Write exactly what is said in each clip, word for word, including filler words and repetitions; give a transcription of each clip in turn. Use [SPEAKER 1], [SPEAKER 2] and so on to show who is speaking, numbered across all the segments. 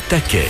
[SPEAKER 1] taquet.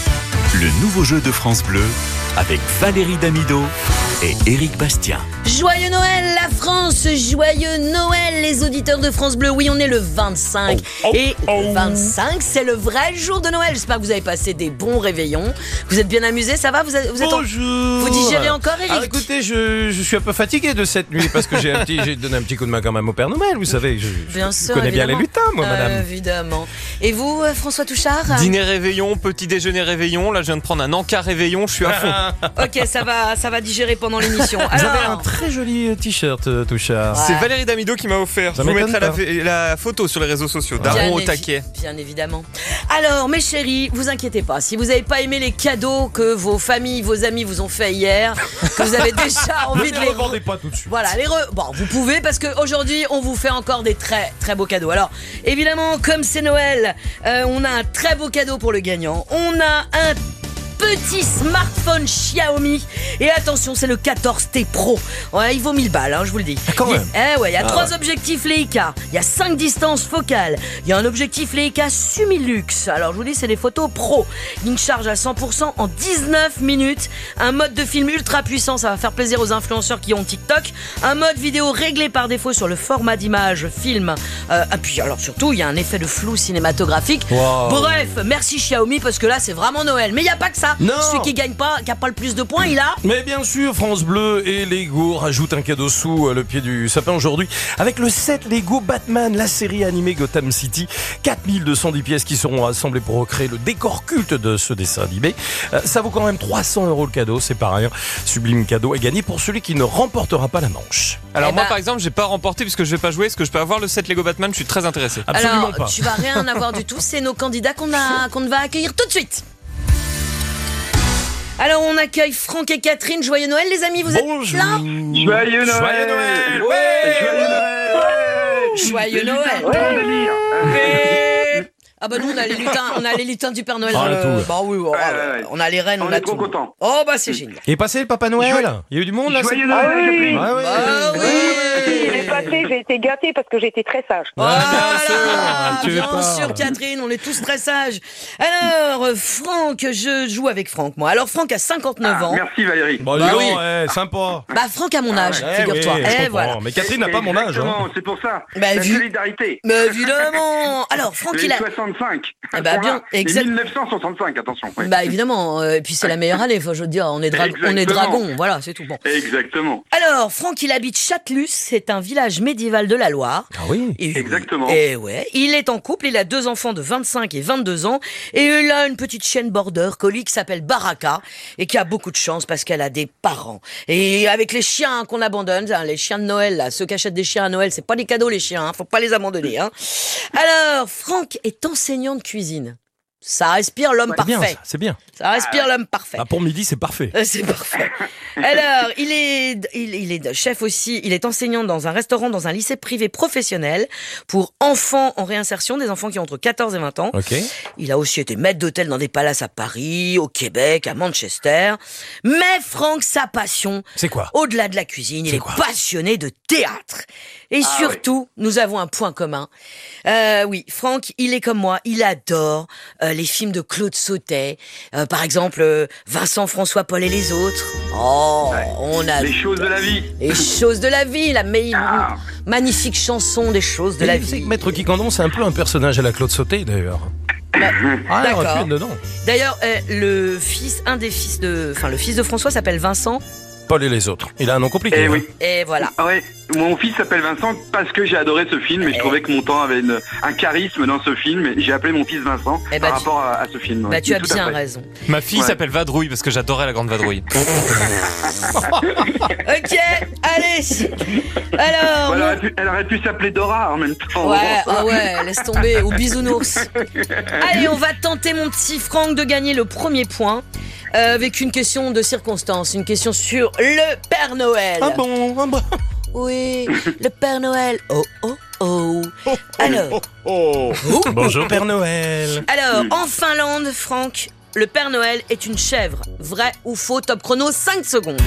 [SPEAKER 1] Le nouveau jeu de France Bleu avec Valérie Damido et Éric Bastien.
[SPEAKER 2] Joyeux Noël la France, joyeux Noël les auditeurs de France Bleu. Oui, on est le vingt-cinq
[SPEAKER 3] oh, oh,
[SPEAKER 2] et
[SPEAKER 3] oh.
[SPEAKER 2] le vingt-cinq c'est le vrai jour de Noël. J'espère que vous avez passé des bons réveillons. Vous êtes bien amusés, ça va? Vous êtes, vous êtes
[SPEAKER 3] Bonjour.
[SPEAKER 2] En... Vous digérez encore, Éric?
[SPEAKER 3] Alors écoutez, je, je suis un peu fatigué de cette nuit parce que j'ai, un petit, j'ai donné un petit coup de main quand même au Père Noël, vous savez. Je,
[SPEAKER 2] bien
[SPEAKER 3] je
[SPEAKER 2] sûr,
[SPEAKER 3] connais
[SPEAKER 2] évidemment.
[SPEAKER 3] bien les lutins, moi, madame.
[SPEAKER 2] Euh, évidemment. Et vous, François Touchard?
[SPEAKER 4] Dîner réveillon, petit déjeuner réveillon. Là, je viens de prendre un encas réveillon, je suis à fond.
[SPEAKER 2] Ok, ça va, ça va digérer pendant l'émission.
[SPEAKER 3] Vous
[SPEAKER 2] Alors...
[SPEAKER 3] avez un très joli t-shirt, euh, Touchard.
[SPEAKER 2] Ouais.
[SPEAKER 4] C'est Valérie Damido qui m'a offert.
[SPEAKER 3] Ça
[SPEAKER 4] Je vous
[SPEAKER 3] m'étonne
[SPEAKER 4] mettrai la, la photo sur les réseaux sociaux. Daron au
[SPEAKER 2] évi-
[SPEAKER 4] taquet.
[SPEAKER 2] bien évidemment. Alors, mes chéris, vous inquiétez pas. Si vous n'avez pas aimé les cadeaux que vos familles, vos amis vous ont fait hier, que vous avez déjà envie
[SPEAKER 3] Ne
[SPEAKER 2] de
[SPEAKER 3] les
[SPEAKER 2] les
[SPEAKER 3] revendez pas tout de suite.
[SPEAKER 2] Voilà, les re... bon, vous pouvez parce qu'aujourd'hui, on vous fait encore des très très beaux cadeaux. Alors, évidemment, comme c'est Noël, euh, on a un très beau cadeau pour le gagnant. On a un petit smartphone Xiaomi. Et attention, c'est le quatorze T Pro. Ouais, il vaut mille balles, hein, je vous le dis.
[SPEAKER 3] Ah, quand
[SPEAKER 2] Il y a-
[SPEAKER 3] même.
[SPEAKER 2] Eh ouais, il y a
[SPEAKER 3] Ah
[SPEAKER 2] trois
[SPEAKER 3] ouais.
[SPEAKER 2] objectifs Leica. Il y a cinq distances focales. Il y a un objectif Leica Sumilux. Alors, je vous dis, c'est des photos pro. Une charge à cent pour cent en dix-neuf minutes. Un mode de film ultra puissant. Ça va faire plaisir aux influenceurs qui ont TikTok. Un mode vidéo réglé par défaut sur le format d'image film. Euh, et puis, alors surtout, il y a un effet de flou cinématographique.
[SPEAKER 3] Wow.
[SPEAKER 2] Bref, merci Xiaomi parce que là, c'est vraiment Noël. Mais il n'y a pas que ça.
[SPEAKER 3] Non.
[SPEAKER 2] Celui qui gagne pas, qui a pas le plus de points, il a...
[SPEAKER 3] Mais bien sûr, France Bleu et Lego rajoutent un cadeau sous le pied du sapin aujourd'hui avec le set Lego Batman, la série animée Gotham City. quatre mille deux cent dix pièces qui seront assemblées pour recréer le décor culte de ce dessin animé. Euh, ça vaut quand même trois cents euros le cadeau, c'est pas rien. Sublime cadeau est gagné pour celui qui ne remportera pas la manche.
[SPEAKER 4] Alors
[SPEAKER 2] Eh
[SPEAKER 4] moi,
[SPEAKER 2] ben-
[SPEAKER 4] par exemple, j'ai pas remporté puisque je vais pas jouer. Est-ce que je peux avoir le set Lego Batman? Je suis très intéressé.
[SPEAKER 3] Absolument
[SPEAKER 2] Alors,
[SPEAKER 3] pas.
[SPEAKER 2] tu vas rien avoir du tout. C'est nos candidats qu'on a, qu'on va accueillir tout de suite. Alors, on accueille Franck et Catherine. Joyeux Noël, les amis, vous
[SPEAKER 3] Bonjour.
[SPEAKER 2] êtes là?
[SPEAKER 5] Joyeux Noël.
[SPEAKER 3] Joyeux Noël.
[SPEAKER 5] Ouais. Joyeux Noël. Ouais.
[SPEAKER 2] Joyeux
[SPEAKER 5] Les
[SPEAKER 2] Noël.
[SPEAKER 5] lutins, quel délire.
[SPEAKER 2] Mais- Ah bah nous on a les lutins, on a les lutins du Père Noël.
[SPEAKER 3] Ah,
[SPEAKER 2] dans le-
[SPEAKER 3] tout.
[SPEAKER 2] Bah oui, oh,
[SPEAKER 5] Ouais, ouais, ouais.
[SPEAKER 2] on a les reines, on,
[SPEAKER 5] On
[SPEAKER 2] a
[SPEAKER 5] est trop
[SPEAKER 2] tout.
[SPEAKER 5] contents.
[SPEAKER 2] Oh bah c'est génial.
[SPEAKER 3] Et passé le Papa Noël.
[SPEAKER 5] Joyeux-
[SPEAKER 3] Il y a eu du monde là.
[SPEAKER 5] Joyeux
[SPEAKER 3] c'est-
[SPEAKER 5] Noël,
[SPEAKER 6] Ah oui.
[SPEAKER 5] Catherine.
[SPEAKER 3] Ah ouais.
[SPEAKER 2] Bah oui.
[SPEAKER 6] Il est passé, j'ai été gâtée parce que j'ai été très sage.
[SPEAKER 2] Voilà,
[SPEAKER 3] sûr, tu veux
[SPEAKER 2] bien
[SPEAKER 3] pas.
[SPEAKER 2] sûr Catherine, on est tous très sages. Alors euh, Franck, je joue avec Franck moi. Alors Franck a cinquante-neuf
[SPEAKER 5] Ah,
[SPEAKER 2] ans.
[SPEAKER 5] merci Valérie.
[SPEAKER 3] Bon, dis
[SPEAKER 2] Bah
[SPEAKER 3] donc,
[SPEAKER 2] oui.
[SPEAKER 3] ouais, sympa.
[SPEAKER 2] Bah Franck a mon âge,
[SPEAKER 3] Eh
[SPEAKER 2] figure-toi.
[SPEAKER 3] oui, je
[SPEAKER 2] Eh
[SPEAKER 3] comprends.
[SPEAKER 2] voilà.
[SPEAKER 3] Mais Catherine n'a pas mon âge.
[SPEAKER 5] Exactement,
[SPEAKER 3] Hein.
[SPEAKER 5] c'est pour ça.
[SPEAKER 2] Bah,
[SPEAKER 5] La
[SPEAKER 2] vu-
[SPEAKER 5] solidarité.
[SPEAKER 2] Mais évidemment. Alors Franck
[SPEAKER 5] Les
[SPEAKER 2] il a...
[SPEAKER 5] soixante-cinq.
[SPEAKER 2] Eh bah, bien,
[SPEAKER 5] Et
[SPEAKER 2] exact-
[SPEAKER 5] mille neuf cent soixante-cinq, attention. ouais.
[SPEAKER 2] Bah évidemment, euh, et puis c'est la meilleure année, faut je veux dire, on est, dra- on est
[SPEAKER 5] Exactement.
[SPEAKER 2] dragon, voilà, c'est tout bon.
[SPEAKER 5] Exactement.
[SPEAKER 2] Alors, Franck, il habite Châtelus, c'est un village médiéval de la Loire.
[SPEAKER 3] Ah oui.
[SPEAKER 2] Et,
[SPEAKER 5] Exactement.
[SPEAKER 2] Et ouais, il est en couple, il a deux enfants de vingt-cinq et vingt-deux ans, et il a une petite chienne border collie qui s'appelle Baraka, et qui a beaucoup de chance parce qu'elle a des parents. Et avec les chiens qu'on abandonne, hein, les chiens de Noël, là, ceux qui achètent des chiens à Noël, c'est pas des cadeaux les chiens, hein, faut pas les abandonner. Hein. Alors, Franck est enseignant de cuisine. Ça respire l'homme
[SPEAKER 3] C'est bien,
[SPEAKER 2] parfait.
[SPEAKER 3] ça, c'est bien.
[SPEAKER 2] Ça respire l'homme parfait.
[SPEAKER 3] Bah, pour midi, c'est parfait.
[SPEAKER 2] Euh, C'est parfait. Alors, il est, il, il est chef aussi, il est enseignant dans un restaurant, dans un lycée privé professionnel pour enfants en réinsertion, des enfants qui ont entre quatorze et vingt ans.
[SPEAKER 3] Ok.
[SPEAKER 2] Il a aussi été maître d'hôtel dans des palaces à Paris, au Québec, à Manchester. Mais Franck, sa passion,
[SPEAKER 3] C'est quoi?
[SPEAKER 2] au-delà de la cuisine, il
[SPEAKER 3] C'est
[SPEAKER 2] est
[SPEAKER 3] quoi
[SPEAKER 2] passionné de théâtre. Et
[SPEAKER 5] Ah
[SPEAKER 2] surtout, nous avons un point commun. Euh, oui, Franck, il est comme moi, il adore euh, les films de Claude Sautet. Euh, par exemple, euh, Vincent, François, Paul et les autres. Oh,
[SPEAKER 5] Ouais.
[SPEAKER 2] on a
[SPEAKER 5] Les choses de la vie.
[SPEAKER 2] les choses de la vie, la me-
[SPEAKER 5] Ah.
[SPEAKER 2] magnifique chanson des choses de
[SPEAKER 3] Et
[SPEAKER 2] la
[SPEAKER 3] tu sais
[SPEAKER 2] vie.
[SPEAKER 3] que Maître Quiquendon, c'est un peu un personnage à la Claude Sauté d'ailleurs. Ah, il aurait
[SPEAKER 2] d'accord.
[SPEAKER 3] pu être dedans.
[SPEAKER 2] D'ailleurs, euh, le fils, un des fils de, enfin le fils de François s'appelle Vincent.
[SPEAKER 3] Paul et les autres. Il a un nom compliqué.
[SPEAKER 5] Eh
[SPEAKER 3] hein.
[SPEAKER 5] oui.
[SPEAKER 2] Et voilà.
[SPEAKER 5] Ah ouais, mon fils s'appelle Vincent parce que j'ai adoré ce film et je trouvais que mon temps avait une- un charisme dans ce film et j'ai appelé mon fils Vincent
[SPEAKER 2] Eh bah,
[SPEAKER 5] par
[SPEAKER 2] tu-
[SPEAKER 5] rapport à, à ce film.
[SPEAKER 2] Bah
[SPEAKER 5] ouais.
[SPEAKER 2] tu as
[SPEAKER 5] Tout à
[SPEAKER 2] bien
[SPEAKER 5] fait.
[SPEAKER 2] raison.
[SPEAKER 4] Ma fille
[SPEAKER 5] Ouais.
[SPEAKER 4] s'appelle Vadrouille parce que j'adorais la grande vadrouille.
[SPEAKER 2] Ok, allez. Alors.
[SPEAKER 5] Elle aurait pu, elle aurait pu s'appeler Dora en même temps.
[SPEAKER 2] Ouais, ah ouais, laisse tomber, ou bisounours. Allez, on va tenter, mon petit Franck, de gagner le premier point euh, avec une question de circonstance, une question sur le Père Noël.
[SPEAKER 3] Ah bon, ah bon.
[SPEAKER 2] Oui, le Père Noël. Oh, oh, oh. Alors,
[SPEAKER 3] Oh. Bonjour Père Noël.
[SPEAKER 2] alors, en Finlande, Franck, le Père Noël est une chèvre. Vrai ou faux? Top chrono, cinq secondes.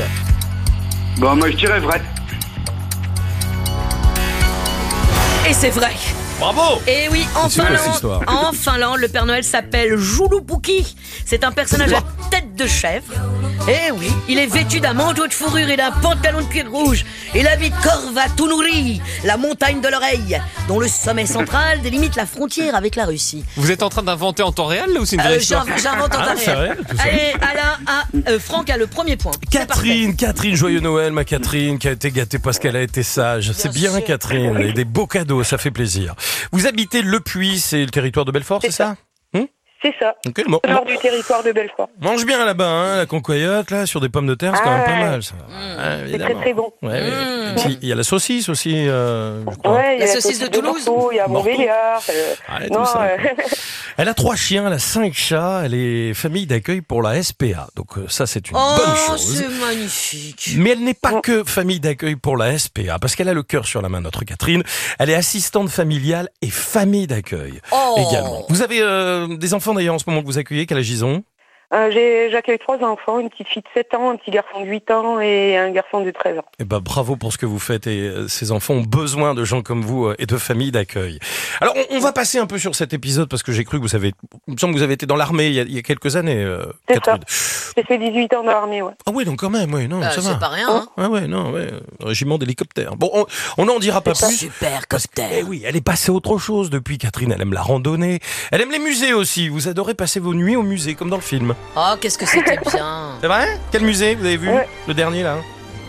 [SPEAKER 5] Bon, moi je dirais vrai.
[SPEAKER 2] Et c'est vrai.
[SPEAKER 3] Bravo.
[SPEAKER 2] Et oui, en
[SPEAKER 3] C'est quoi cette
[SPEAKER 2] Finlande,
[SPEAKER 3] histoire
[SPEAKER 2] en Finlande, le Père Noël s'appelle Joulupukki. C'est un personnage à tête de chèvre. Et oui, il est vêtu d'un manteau de fourrure et d'un pantalon de cuir rouge. Il habite Korvatunuri, la montagne de l'oreille, dont le sommet central délimite la frontière avec la Russie.
[SPEAKER 4] Vous êtes en train d'inventer en temps réel là, ou c'est une vraie
[SPEAKER 2] Euh,
[SPEAKER 4] histoire?
[SPEAKER 2] j'in- J'invente en
[SPEAKER 3] Ah,
[SPEAKER 2] temps
[SPEAKER 3] c'est
[SPEAKER 2] réel.
[SPEAKER 3] vrai, tout ça.
[SPEAKER 2] Allez, Alain, ah, euh, Franck a le premier point. C'est
[SPEAKER 3] Catherine, Catherine, joyeux Noël, ma Catherine, qui a été gâtée parce qu'elle a été sage. C'est bien,
[SPEAKER 2] sûr.
[SPEAKER 3] Catherine, et des beaux cadeaux, ça fait plaisir. Vous habitez Le Puy, c'est le territoire de Belfort, c'est
[SPEAKER 6] C'est
[SPEAKER 3] ça?
[SPEAKER 6] C'est ça.
[SPEAKER 3] Ok, bon.
[SPEAKER 6] Nord du territoire de Belfort.
[SPEAKER 3] Mange bien là-bas, hein, la concoyote, là, sur des pommes de terre, c'est quand
[SPEAKER 6] Ah
[SPEAKER 3] même pas
[SPEAKER 6] ouais.
[SPEAKER 3] mal, ça. Ouais,
[SPEAKER 6] C'est très
[SPEAKER 3] évidemment.
[SPEAKER 6] très bon.
[SPEAKER 3] Ouais, ouais.
[SPEAKER 2] Mmh.
[SPEAKER 3] Et puis, il y a la saucisse aussi, euh, je crois.
[SPEAKER 6] Ouais, il y a
[SPEAKER 2] La saucisse de Toulouse.
[SPEAKER 6] Morteau, il y a
[SPEAKER 3] Morteau.
[SPEAKER 6] Montbéliard. euh,
[SPEAKER 3] Ouais, tout
[SPEAKER 6] non,
[SPEAKER 3] ça.
[SPEAKER 6] euh,
[SPEAKER 3] Elle a trois chiens, elle a cinq chats, elle est famille d'accueil pour la S P A. Donc euh, ça, c'est une
[SPEAKER 2] Oh,
[SPEAKER 3] bonne chose.
[SPEAKER 2] c'est magnifique.
[SPEAKER 3] Mais elle n'est pas que famille d'accueil pour la S P A, parce qu'elle a le cœur sur la main, notre Catherine. Elle est assistante familiale et famille d'accueil
[SPEAKER 2] Oh.
[SPEAKER 3] également. Vous avez euh, des enfants d'ailleurs en ce moment que vous accueillez, quel âge ils ont?
[SPEAKER 6] euh, j'ai- J'accueille trois enfants, une petite fille de sept ans, un petit garçon de huit ans et un garçon de treize ans.
[SPEAKER 3] Eh ben, bravo pour ce que vous faites et euh, ces enfants ont besoin de gens comme vous euh, et de familles d'accueil. Alors, on, on va passer un peu sur cet épisode parce que j'ai cru que vous avez, il me semble que vous avez été dans l'armée il y a, il y a quelques années, euh,
[SPEAKER 6] C'est
[SPEAKER 3] Catherine.
[SPEAKER 6] J'ai fait dix-huit ans dans l'armée, ouais.
[SPEAKER 3] Ah oui, donc quand même, oui, non,
[SPEAKER 2] Euh,
[SPEAKER 3] ça va.
[SPEAKER 2] c'est pas rien, hein.
[SPEAKER 3] Ah ouais, non, ouais, euh, régiment d'hélicoptères. Bon, on, on n'en dira pas plus.
[SPEAKER 2] Super
[SPEAKER 3] Parce que,
[SPEAKER 2] cocktail.
[SPEAKER 3] eh oui, elle est passée à autre chose depuis, Catherine. Elle aime la randonnée. Elle aime les musées aussi. Vous adorez passer vos nuits au musée, comme dans le film.
[SPEAKER 2] Oh, qu'est-ce que c'était bien.
[SPEAKER 3] C'est vrai? Quel musée vous avez vu?
[SPEAKER 6] Ouais.
[SPEAKER 3] Le dernier, là?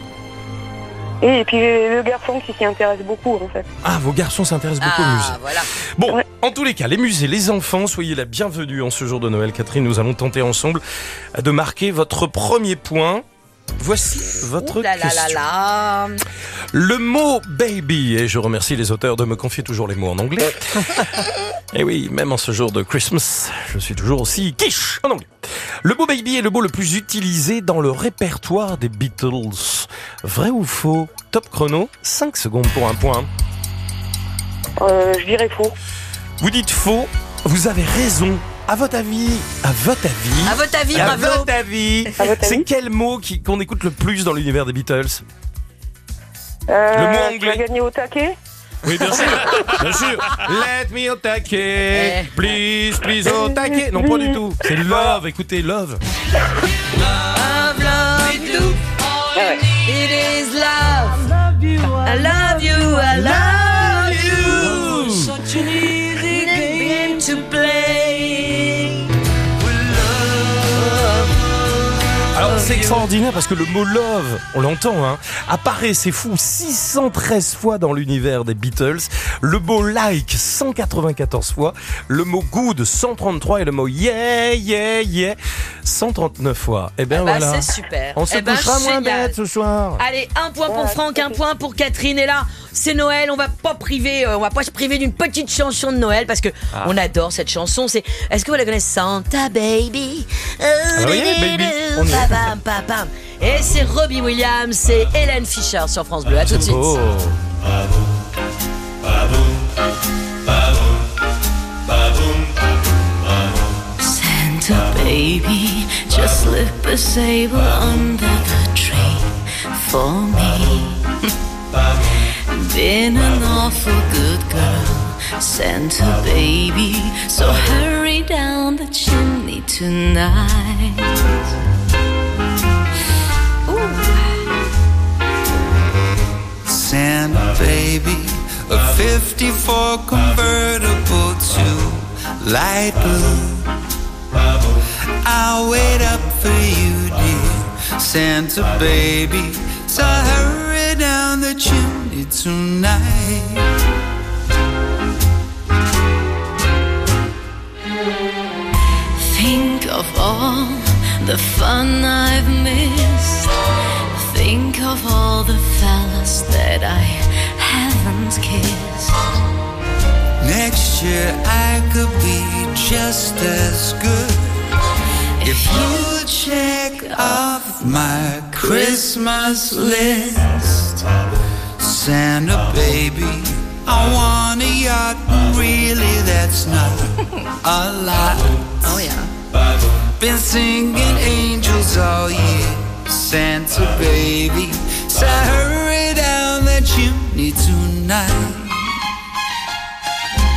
[SPEAKER 6] Et, et puis j'ai le garçon qui s'y intéresse beaucoup, en fait.
[SPEAKER 3] Ah, vos garçons s'intéressent beaucoup aux musées.
[SPEAKER 2] Ah, voilà.
[SPEAKER 3] Bon,
[SPEAKER 6] Ouais.
[SPEAKER 3] en tous les cas, les musées, les enfants, soyez la bienvenue en ce jour de Noël. Catherine, nous allons tenter ensemble de marquer votre premier point. Voici votre
[SPEAKER 2] Ouh là là là
[SPEAKER 3] question.
[SPEAKER 2] là.
[SPEAKER 3] Le mot baby, et je remercie les auteurs de me confier toujours les mots en anglais. Et oui, même en ce jour de Christmas, je suis toujours aussi quiche en anglais. Le mot baby est le mot le plus utilisé dans le répertoire des Beatles. Vrai ou faux? Top chrono, cinq secondes pour un point.
[SPEAKER 6] Euh, je dirais faux.
[SPEAKER 3] Vous dites faux, vous avez raison. À votre avis, à votre avis,
[SPEAKER 2] À votre avis,
[SPEAKER 3] à
[SPEAKER 2] bravo.
[SPEAKER 3] votre avis,
[SPEAKER 6] À votre
[SPEAKER 3] c'est
[SPEAKER 6] avis
[SPEAKER 3] quel mot qui- qu'on écoute le plus dans l'univers des Beatles?
[SPEAKER 6] Euh,
[SPEAKER 3] Le mot
[SPEAKER 6] Tu
[SPEAKER 3] anglais.
[SPEAKER 6] as gagné au taquet.
[SPEAKER 3] Oui, bien sûr, bien sûr. Let me au taquet,
[SPEAKER 2] Eh.
[SPEAKER 3] please, please au taquet. Non, pas du tout. C'est love, écoutez, love.
[SPEAKER 2] Love, love you.
[SPEAKER 6] Ah ouais.
[SPEAKER 2] It is love. I love you, I love you. Such an easy game to play.
[SPEAKER 3] Alors, c'est extraordinaire parce que le mot love, on l'entend, hein, apparaît, c'est fou, six cent treize fois dans l'univers des Beatles. Le mot like, cent quatre-vingt-quatorze fois. Le mot good, cent trente-trois. Et le mot yeah, yeah, yeah, cent trente-neuf fois. Eh bien,
[SPEAKER 2] Eh ben,
[SPEAKER 3] voilà.
[SPEAKER 2] c'est super.
[SPEAKER 3] On se
[SPEAKER 2] Eh ben,
[SPEAKER 3] couchera moins
[SPEAKER 2] génial.
[SPEAKER 3] bête ce soir.
[SPEAKER 2] Allez, un point pour
[SPEAKER 6] Ouais,
[SPEAKER 2] Franck, un point pour Catherine. Et là, c'est Noël, on va pas priver, euh, on va pas se priver d'une petite chanson de Noël parce que on adore cette chanson. C'est, est-ce que vous la connaissez? Santa Baby. Oh,
[SPEAKER 3] Ah oui, baby, on y est.
[SPEAKER 2] Pam, pam, pam. Et c'est Robbie Williams, c'est Hélène Fischer sur France Bleu. À tout de suite.
[SPEAKER 3] Oh.
[SPEAKER 7] Santa baby, just slip a sable under the tree for me. Been an awful good girl, Santa baby, so hurry down the chimney tonight.
[SPEAKER 8] Santa baby, a fifty-four convertible to light blue. I'll wait up for you, dear Santa baby, so hurry down the chimney tonight.
[SPEAKER 7] Think of all the fun I've missed. Think of all the fellas that I haven't kissed.
[SPEAKER 8] Next year I could be just as good if you check off my Christmas list. Santa baby, I want a yacht, and really that's not a lot.
[SPEAKER 2] Oh yeah.
[SPEAKER 8] Been singing angels all year, Santa baby, so hurry down the chimney tonight.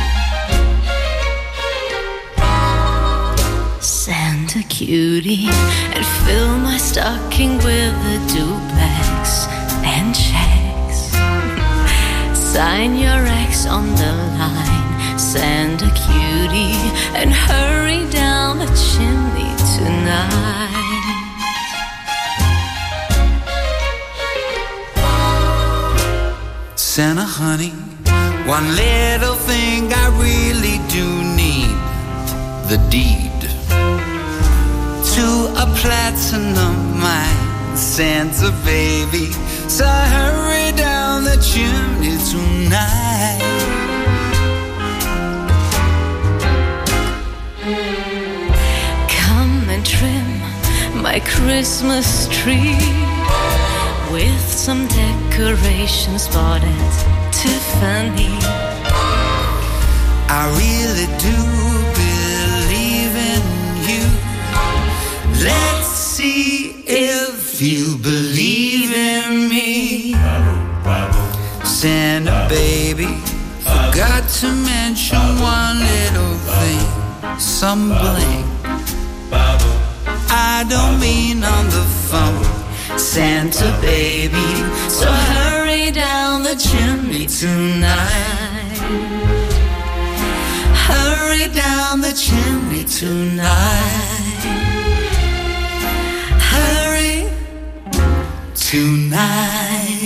[SPEAKER 7] cutie and fill my stocking with a duplex and checks. Sign your ex on the line, send a cutie and hurry down the chimney tonight.
[SPEAKER 8] Santa honey, one little thing I really do need, the deed to a platinum mine, Santa baby, so hurry down the chimney tonight.
[SPEAKER 7] Come and trim my Christmas tree with some decorations bought at Tiffany.
[SPEAKER 8] I really do believe in you. Let's see if you believe in me. Santa baby, forgot to mention one little thing, some bling. I don't mean on the phone, Santa baby, so hurry down the chimney tonight. Hurry down the chimney tonight. Hurry tonight.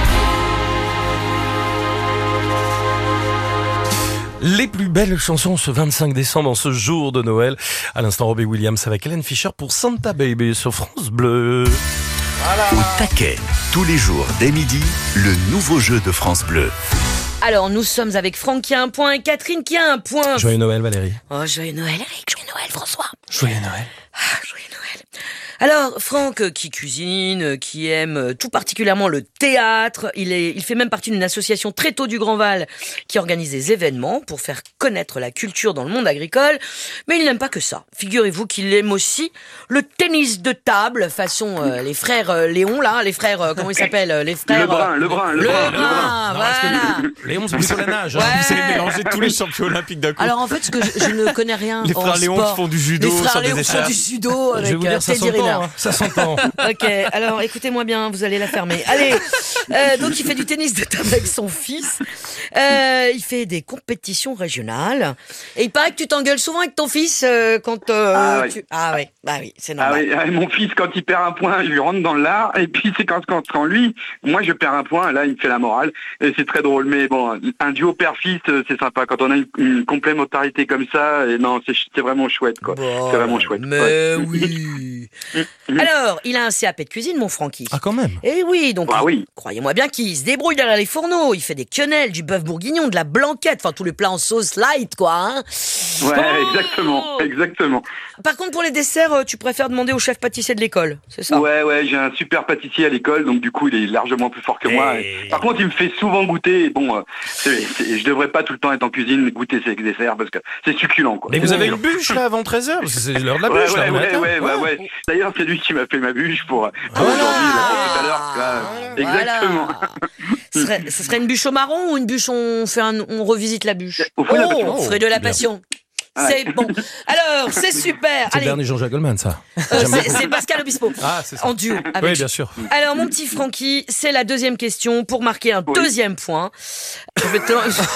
[SPEAKER 3] Les plus belles chansons ce vingt-cinq décembre, en ce jour de Noël. À l'instant, Robbie Williams avec Hélène Fischer pour Santa Baby sur France Bleu.
[SPEAKER 1] Voilà. Au taquet, tous les jours dès midi, le nouveau jeu de France Bleu.
[SPEAKER 2] Alors, nous sommes avec Franck qui a un point et Catherine qui a un point.
[SPEAKER 3] Joyeux Noël, Valérie.
[SPEAKER 2] Oh, joyeux Noël, Eric. Joyeux Noël, François.
[SPEAKER 3] Joyeux Noël.
[SPEAKER 2] Ah, joyeux Noël. Alors, Franck, qui cuisine, qui aime tout particulièrement le théâtre, il, est, il fait même partie d'une association très tôt du Grand Val qui organise des événements pour faire connaître la culture dans le monde agricole. Mais il n'aime pas que ça. Figurez-vous qu'il aime aussi le tennis de table, façon euh, les frères euh, Léon, là, les frères, euh, comment ils s'appellent les frères,
[SPEAKER 5] Le brun, le brun, le,
[SPEAKER 2] le
[SPEAKER 5] brun,
[SPEAKER 2] brun,
[SPEAKER 5] le brun.
[SPEAKER 2] voilà.
[SPEAKER 3] Léon, c'est plutôt la nage.
[SPEAKER 2] Ouais.
[SPEAKER 4] Vous avez mélangé tous les champions olympiques d'un coup.
[SPEAKER 2] Alors en fait, ce que je, je ne connais rien
[SPEAKER 4] Les
[SPEAKER 2] en
[SPEAKER 4] frères Léon
[SPEAKER 2] sport.
[SPEAKER 4] qui font du judo
[SPEAKER 2] Les frères
[SPEAKER 4] sur des
[SPEAKER 2] Léon
[SPEAKER 4] échelles.
[SPEAKER 2] font du judo
[SPEAKER 3] Je vais
[SPEAKER 2] avec
[SPEAKER 3] vous
[SPEAKER 2] euh,
[SPEAKER 3] dire, ça
[SPEAKER 2] Teddy
[SPEAKER 3] s'entend.
[SPEAKER 2] Riner.
[SPEAKER 3] Hein. Ça s'entend.
[SPEAKER 2] Ok, alors écoutez-moi bien, vous allez la fermer. Allez, euh, donc il fait du tennis de table avec son fils. Euh, il fait des compétitions régionales. Et il paraît que tu t'engueules souvent avec ton fils euh, quand euh,
[SPEAKER 5] Ah oui.
[SPEAKER 2] tu... Ah oui, bah oui, c'est
[SPEAKER 5] Ah
[SPEAKER 2] normal.
[SPEAKER 5] oui, mon fils, quand il perd un point, je lui rentre dans l'art. Et puis c'est quand, quand, quand lui, moi je perds un point, là il me fait la morale. Et c'est très drôle. Mais bon, un duo père-fils, c'est sympa. Quand on a une, une complémentarité comme ça, et non, c'est c'est vraiment chouette, quoi.
[SPEAKER 2] Bon,
[SPEAKER 5] c'est vraiment chouette.
[SPEAKER 2] Mais
[SPEAKER 5] Ouais.
[SPEAKER 2] oui. Alors, il a un C A P de cuisine, mon Francky.
[SPEAKER 3] Ah, quand même.
[SPEAKER 2] Eh oui, donc
[SPEAKER 5] Ah
[SPEAKER 2] il-
[SPEAKER 5] oui.
[SPEAKER 2] croyez-moi bien qu'il se débrouille derrière les fourneaux. Il fait des quenelles, du bœuf bourguignon, de la blanquette, enfin tous les plats en sauce light, quoi. Hein.
[SPEAKER 5] Ouais,
[SPEAKER 2] Oh
[SPEAKER 5] exactement, exactement.
[SPEAKER 2] Par contre, pour les desserts, euh, tu préfères demander au chef pâtissier de l'école, c'est ça?
[SPEAKER 5] Ouais, ouais, j'ai un super pâtissier à l'école, donc du coup, il est largement plus fort que moi.
[SPEAKER 3] Et-
[SPEAKER 5] Par contre, il me fait souvent goûter. Et bon, euh, c'est- c'est- je devrais pas tout le temps être en cuisine goûter ses desserts parce que c'est succulent, quoi.
[SPEAKER 3] Mais vous avez une bûche là avant treize heures, parce que c'est l'heure de la
[SPEAKER 5] Ouais,
[SPEAKER 3] bûche là.
[SPEAKER 5] ouais,
[SPEAKER 3] le
[SPEAKER 5] ouais,
[SPEAKER 3] matin.
[SPEAKER 5] ouais, ouais, ouais. D'ailleurs, c'est lui qui m'a fait ma bûche pour, pour
[SPEAKER 2] Voilà.
[SPEAKER 5] aujourd'hui, là, pour tout à l'heure. Là, Exactement.
[SPEAKER 2] Voilà. Ce serait, ce serait une bûche au marron ou une bûche on fait un, on revisite la bûche?
[SPEAKER 5] Au fruit de la passion.
[SPEAKER 2] Oh, fruit de la
[SPEAKER 3] Bien.
[SPEAKER 2] passion.
[SPEAKER 5] Ouais.
[SPEAKER 2] C'est bon. Alors, c'est super.
[SPEAKER 3] C'est le
[SPEAKER 2] Allez,
[SPEAKER 3] dernier Jean-Jacques Goldman, ça.
[SPEAKER 2] euh,
[SPEAKER 3] J'aime
[SPEAKER 2] c'est
[SPEAKER 3] beaucoup.
[SPEAKER 2] c'est Pascal Obispo.
[SPEAKER 3] Ah, c'est ça.
[SPEAKER 2] En duo avec.
[SPEAKER 3] Oui, bien sûr.
[SPEAKER 2] Alors, mon petit Francky, c'est la deuxième question pour marquer un
[SPEAKER 5] Oui.
[SPEAKER 2] deuxième point. Je vais te...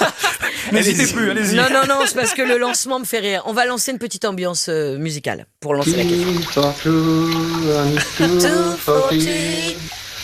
[SPEAKER 3] N'hésitez plus, allez-y.
[SPEAKER 2] Non, non, non, c'est parce que le lancement me fait rire. On va lancer une petite ambiance euh, musicale pour lancer la question. two forty,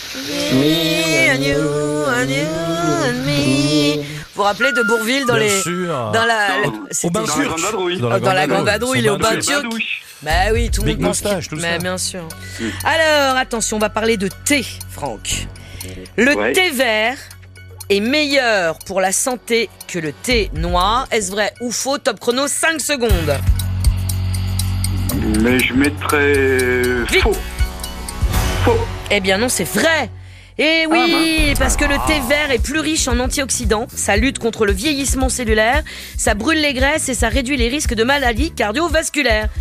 [SPEAKER 2] me and you, and you and me. Vous vous rappelez de Bourville dans
[SPEAKER 3] Bien
[SPEAKER 2] les...
[SPEAKER 3] sûr.
[SPEAKER 2] Dans la...
[SPEAKER 5] Au
[SPEAKER 2] c'était-
[SPEAKER 3] bain
[SPEAKER 5] Dans
[SPEAKER 3] sûr.
[SPEAKER 5] la grande vadrouille.
[SPEAKER 2] Dans la grande vadrouille, il est au bain turc.
[SPEAKER 5] Badouche.
[SPEAKER 2] Bah oui, tout le
[SPEAKER 3] Big
[SPEAKER 2] monde pense
[SPEAKER 3] moustache,
[SPEAKER 2] qu'il-
[SPEAKER 3] tout
[SPEAKER 2] Mais
[SPEAKER 3] ça.
[SPEAKER 2] bien sûr. Alors, attention, on va parler de thé, Franck. Le
[SPEAKER 5] Ouais.
[SPEAKER 2] thé vert est meilleur pour la santé que le thé noir. Est-ce vrai ou faux? Top chrono, cinq secondes.
[SPEAKER 5] Mais je mettrais
[SPEAKER 2] Vite.
[SPEAKER 5] faux. Faux.
[SPEAKER 2] Eh bien non, c'est vrai. Eh oui, parce que le thé vert est plus riche en antioxydants, ça lutte contre le vieillissement cellulaire, ça brûle les graisses et ça réduit les risques de maladies cardiovasculaires.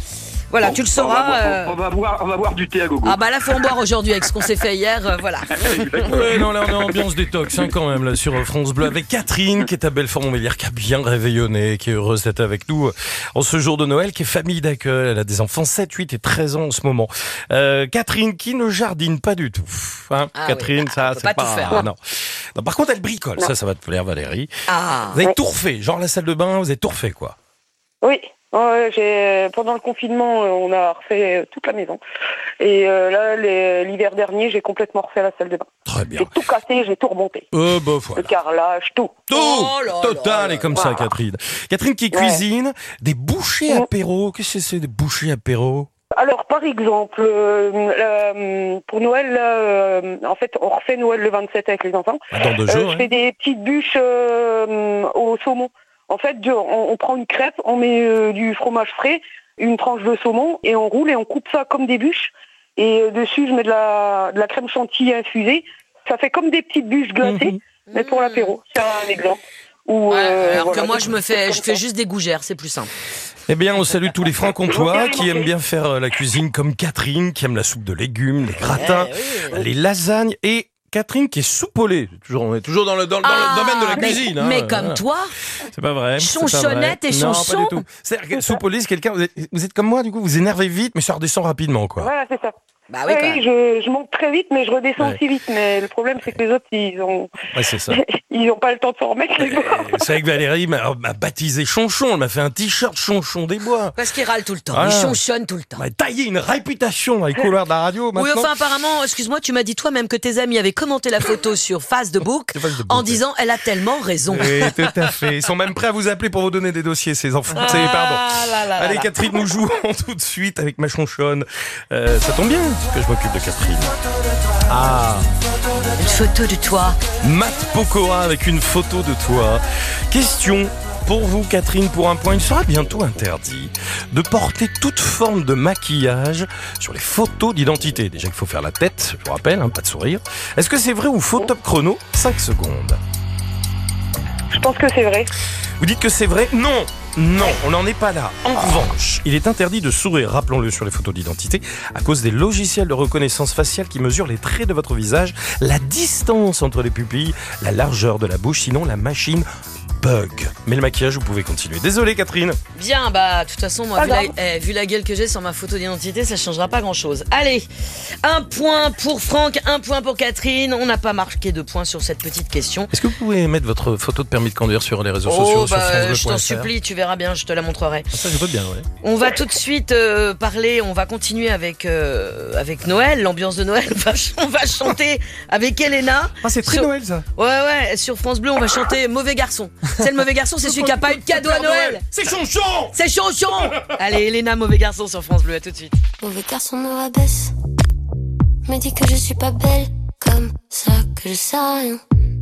[SPEAKER 2] Voilà,
[SPEAKER 5] Bon,
[SPEAKER 2] tu le
[SPEAKER 5] on va,
[SPEAKER 2] sauras.
[SPEAKER 5] boire,
[SPEAKER 2] euh,
[SPEAKER 5] on, va boire, on va boire du thé à gogo.
[SPEAKER 2] Ah bah là, faut en boire aujourd'hui avec ce qu'on s'est fait hier, euh, voilà.
[SPEAKER 3] Ouais, non, là on est en ambiance détox hein, quand même là sur France Bleu avec Catherine qui est à Belfort-Montbéliard, qui a bien réveillonné, qui est heureuse d'être avec nous en ce jour de Noël, qui est famille d'accueil. Elle a des enfants sept, huit et treize ans en ce moment. Euh, Catherine qui ne jardine pas du tout. Hein,
[SPEAKER 2] Ah
[SPEAKER 3] Catherine,
[SPEAKER 2] oui, bah,
[SPEAKER 3] ça
[SPEAKER 2] on peut
[SPEAKER 3] c'est
[SPEAKER 2] pas tout faire, hein.
[SPEAKER 3] non. Non. Par contre, elle bricole. Ça, ça va te plaire, Valérie.
[SPEAKER 2] Ah.
[SPEAKER 3] Vous avez tout refait, genre la salle de bain, vous avez tout refait quoi.
[SPEAKER 6] Oui. Ouais, j'ai, pendant le confinement, euh, on a refait euh, toute la maison. Et euh, là, les- l'hiver dernier, j'ai complètement refait la salle de bain.
[SPEAKER 3] Très bien.
[SPEAKER 6] J'ai tout cassé, j'ai tout remonté.
[SPEAKER 3] Euh, bah,
[SPEAKER 6] Le
[SPEAKER 3] voilà.
[SPEAKER 6] carrelage, tout.
[SPEAKER 3] Tout
[SPEAKER 2] Oh là
[SPEAKER 3] total
[SPEAKER 2] là
[SPEAKER 3] et comme ça,
[SPEAKER 6] là.
[SPEAKER 3] Catherine. Catherine qui
[SPEAKER 6] Ouais.
[SPEAKER 3] cuisine des bouchées
[SPEAKER 6] Mm.
[SPEAKER 3] apéro. Qu'est-ce que c'est des bouchées apéro?
[SPEAKER 6] Alors, par exemple, euh, euh, pour Noël, là, euh, en fait, on refait Noël le vingt-sept avec les enfants.
[SPEAKER 3] Dans deux
[SPEAKER 6] Euh,
[SPEAKER 3] jours.
[SPEAKER 6] je
[SPEAKER 3] hein.
[SPEAKER 6] fais des petites bûches euh, au saumon. En fait, de- on, on prend une crêpe, on met euh, du fromage frais, une tranche de saumon, et on roule et on coupe ça comme des bûches. Et euh, dessus, je mets de la, de la crème chantilly infusée. Ça fait comme des petites bûches glacées,
[SPEAKER 3] Mhm.
[SPEAKER 6] mais pour l'apéro. C'est un exemple. Où,
[SPEAKER 2] Ouais,
[SPEAKER 6] euh,
[SPEAKER 2] alors
[SPEAKER 6] voilà,
[SPEAKER 2] que moi
[SPEAKER 6] des
[SPEAKER 2] je me
[SPEAKER 6] petites
[SPEAKER 2] fais,
[SPEAKER 6] choses
[SPEAKER 2] je
[SPEAKER 6] comme
[SPEAKER 2] fais
[SPEAKER 6] ça.
[SPEAKER 2] juste des gougères, c'est plus simple.
[SPEAKER 3] Eh bien, on salue tous les francs-comtois
[SPEAKER 6] Ok,
[SPEAKER 3] qui
[SPEAKER 6] ok.
[SPEAKER 3] aiment bien faire euh, la cuisine comme Catherine, qui aime la soupe de légumes, les gratins,
[SPEAKER 2] Eh oui.
[SPEAKER 3] les lasagnes et Catherine qui est soupolée. Toujours, on est toujours dans le, dans, dans
[SPEAKER 2] Ah,
[SPEAKER 3] le domaine de la
[SPEAKER 2] mais-
[SPEAKER 3] cuisine. hein,
[SPEAKER 2] Mais
[SPEAKER 3] voilà.
[SPEAKER 2] comme toi,
[SPEAKER 3] C'est pas vrai. c'est pas
[SPEAKER 2] Chonchonnette
[SPEAKER 3] vrai.
[SPEAKER 2] et
[SPEAKER 3] Non,
[SPEAKER 2] chanson.
[SPEAKER 3] pas du tout. C'est-à-dire que soupolée, c'est quelqu'un, vous êtes, vous êtes comme moi, du coup, vous énervez vite, mais ça redescend rapidement, quoi.
[SPEAKER 6] Voilà, c'est ça.
[SPEAKER 2] bah oui,
[SPEAKER 6] Oui,
[SPEAKER 2] quand même.
[SPEAKER 6] je, je monte très vite, mais je redescends
[SPEAKER 3] Ouais.
[SPEAKER 6] aussi vite. Mais le problème, c'est que les autres, ils ont,
[SPEAKER 3] Ouais, c'est ça.
[SPEAKER 6] ils ont pas le temps de s'en remettre. les gars.
[SPEAKER 3] Euh, C'est vrai que Valérie m'a m'a baptisé Chonchon, elle m'a fait un t-shirt Chonchon des Bois.
[SPEAKER 2] Parce qu'il râle tout le temps,
[SPEAKER 3] Ah.
[SPEAKER 2] il chonchonne tout le temps.
[SPEAKER 3] Elle m'a taillé une réputation avec couloir de la radio maintenant.
[SPEAKER 2] Oui, enfin apparemment, excuse-moi, tu m'as dit toi-même que tes amis avaient commenté la photo sur Facebook
[SPEAKER 3] Sur Facebook,
[SPEAKER 2] en
[SPEAKER 3] ouais.
[SPEAKER 2] disant elle a tellement raison.
[SPEAKER 3] Oui, tout à fait. Ils sont même prêts à vous appeler pour vous donner des dossiers, ces enfants. C'est pardon.
[SPEAKER 2] Ah là là là
[SPEAKER 3] Allez,
[SPEAKER 2] là.
[SPEAKER 3] Catherine, nous jouons tout de suite avec ma chonchonne. Euh, ça tombe bien que je m'occupe de Catherine. Ah,
[SPEAKER 2] Une photo de toi.
[SPEAKER 3] Matt Pokora avec une photo de toi. Question pour vous, Catherine, pour un point. Il sera bientôt interdit de porter toute forme de maquillage sur les photos d'identité. Déjà qu'il faut faire la tête, je vous rappelle, hein, pas de sourire. Est-ce que c'est vrai ou faux? Top chrono, cinq secondes.
[SPEAKER 6] Je pense que c'est vrai.
[SPEAKER 3] Vous dites que c'est vrai? Non, non, on n'en est pas là. En revanche, il est interdit de sourire, rappelons-le, sur les photos d'identité, à cause des logiciels de reconnaissance faciale qui mesurent les traits de votre visage, la distance entre les pupilles, la largeur de la bouche, sinon la machine bug. Mais le maquillage, vous pouvez continuer. Désolé, Catherine.
[SPEAKER 2] Bien, bah, de toute façon, moi,
[SPEAKER 6] Pas
[SPEAKER 2] vu la,
[SPEAKER 6] grave.
[SPEAKER 2] eh, vu la gueule que j'ai sur ma photo d'identité, ça changera pas grand chose. Allez, un point pour Franck, un point pour Catherine. On n'a pas marqué de points sur cette petite question.
[SPEAKER 3] Est-ce que vous pouvez mettre votre photo de permis de conduire sur les réseaux sociaux
[SPEAKER 2] Oh,
[SPEAKER 3] sur
[SPEAKER 2] bah,
[SPEAKER 3] francebleu
[SPEAKER 2] je
[SPEAKER 3] point
[SPEAKER 2] t'en
[SPEAKER 3] F R?
[SPEAKER 2] supplie, tu verras bien, je te la montrerai.
[SPEAKER 3] Ça, je veux bien, ouais.
[SPEAKER 2] On va tout de suite euh, parler, on va continuer avec, euh, avec Noël, l'ambiance de Noël. On va, ch- on va chanter avec Elena.
[SPEAKER 3] Ah, c'est très
[SPEAKER 2] Sur-
[SPEAKER 3] Noël, ça.
[SPEAKER 2] Ouais, ouais, sur France Bleu, on va chanter Mauvais Garçon. C'est le mauvais garçon, c'est celui qui a pas eu de cadeau à Noël.
[SPEAKER 3] C'est Chonchon.
[SPEAKER 2] C'est Chonchon. Allez, Elena, Mauvais Garçon sur France Bleu, à tout de suite.
[SPEAKER 7] Mauvais garçon me rabaisse, me dit que je suis pas belle, comme ça que je sais rien,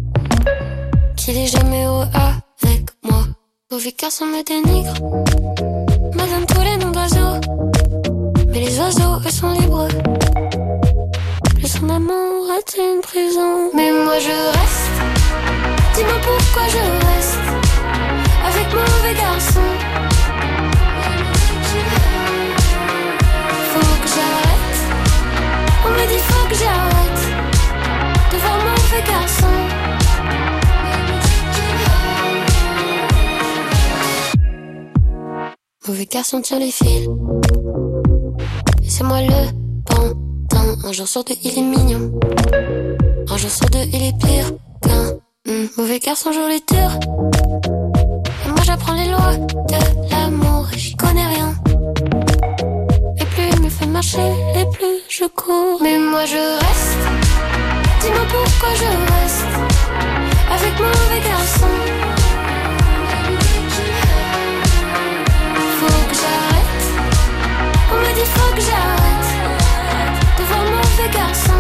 [SPEAKER 7] qu'il est jamais heureux avec moi. Mauvais garçon me dénigre, me donne tous les noms d'oiseaux, mais les oiseaux eux sont libres. Plus son amour est une prison, mais moi je reste. Dis-moi pourquoi je reste avec mauvais garçon. Faut que j'arrête. On me dit faut que j'arrête de voir mauvais garçon. Mauvais garçon tire les fils, et c'est moi le pantin. Un jour sur deux il est mignon, un jour sur deux il est pire qu'un mm, mauvais garçon joue les tours. Et moi j'apprends les lois de l'amour et j'y connais rien. Et plus il me fait marcher, et plus je cours. Mais moi je reste. Dis-moi pourquoi je reste avec mauvais garçon. Faut que j'arrête. On me dit faut que j'arrête de voir mauvais garçon.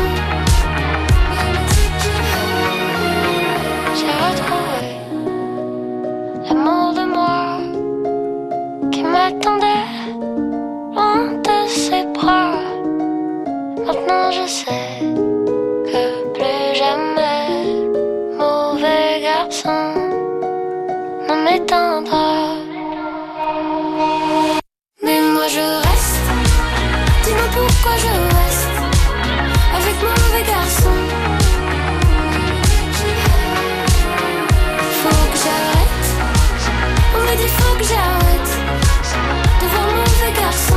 [SPEAKER 7] J'ai retrouvé l'amour de moi qui m'attendait loin de ses bras. Maintenant je sais que plus jamais mauvais garçon ne m'éteindra. Mais moi je reste. pourquoi je reste avec mon mauvais garçon. Faut que j'arrête, on me dit faut que j'arrête de voir mon mauvais garçon.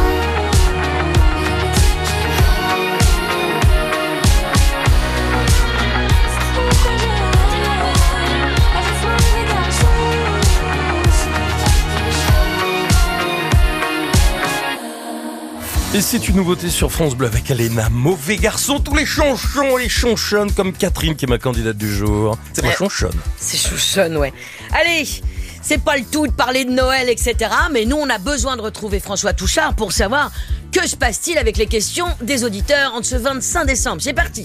[SPEAKER 3] Et c'est une nouveauté sur France Bleu avec Alena. Mauvais garçon, tous les chanchons et chanchonnes comme Catherine qui est ma candidate du jour. C'est ma chanchonne.
[SPEAKER 2] C'est chouchonne, ouais. Allez, c'est pas le tout de parler de Noël, et cetera. Mais nous, on a besoin de retrouver François Touchard pour savoir que se passe-t-il avec les questions des auditeurs en ce vingt-cinq décembre. C'est parti.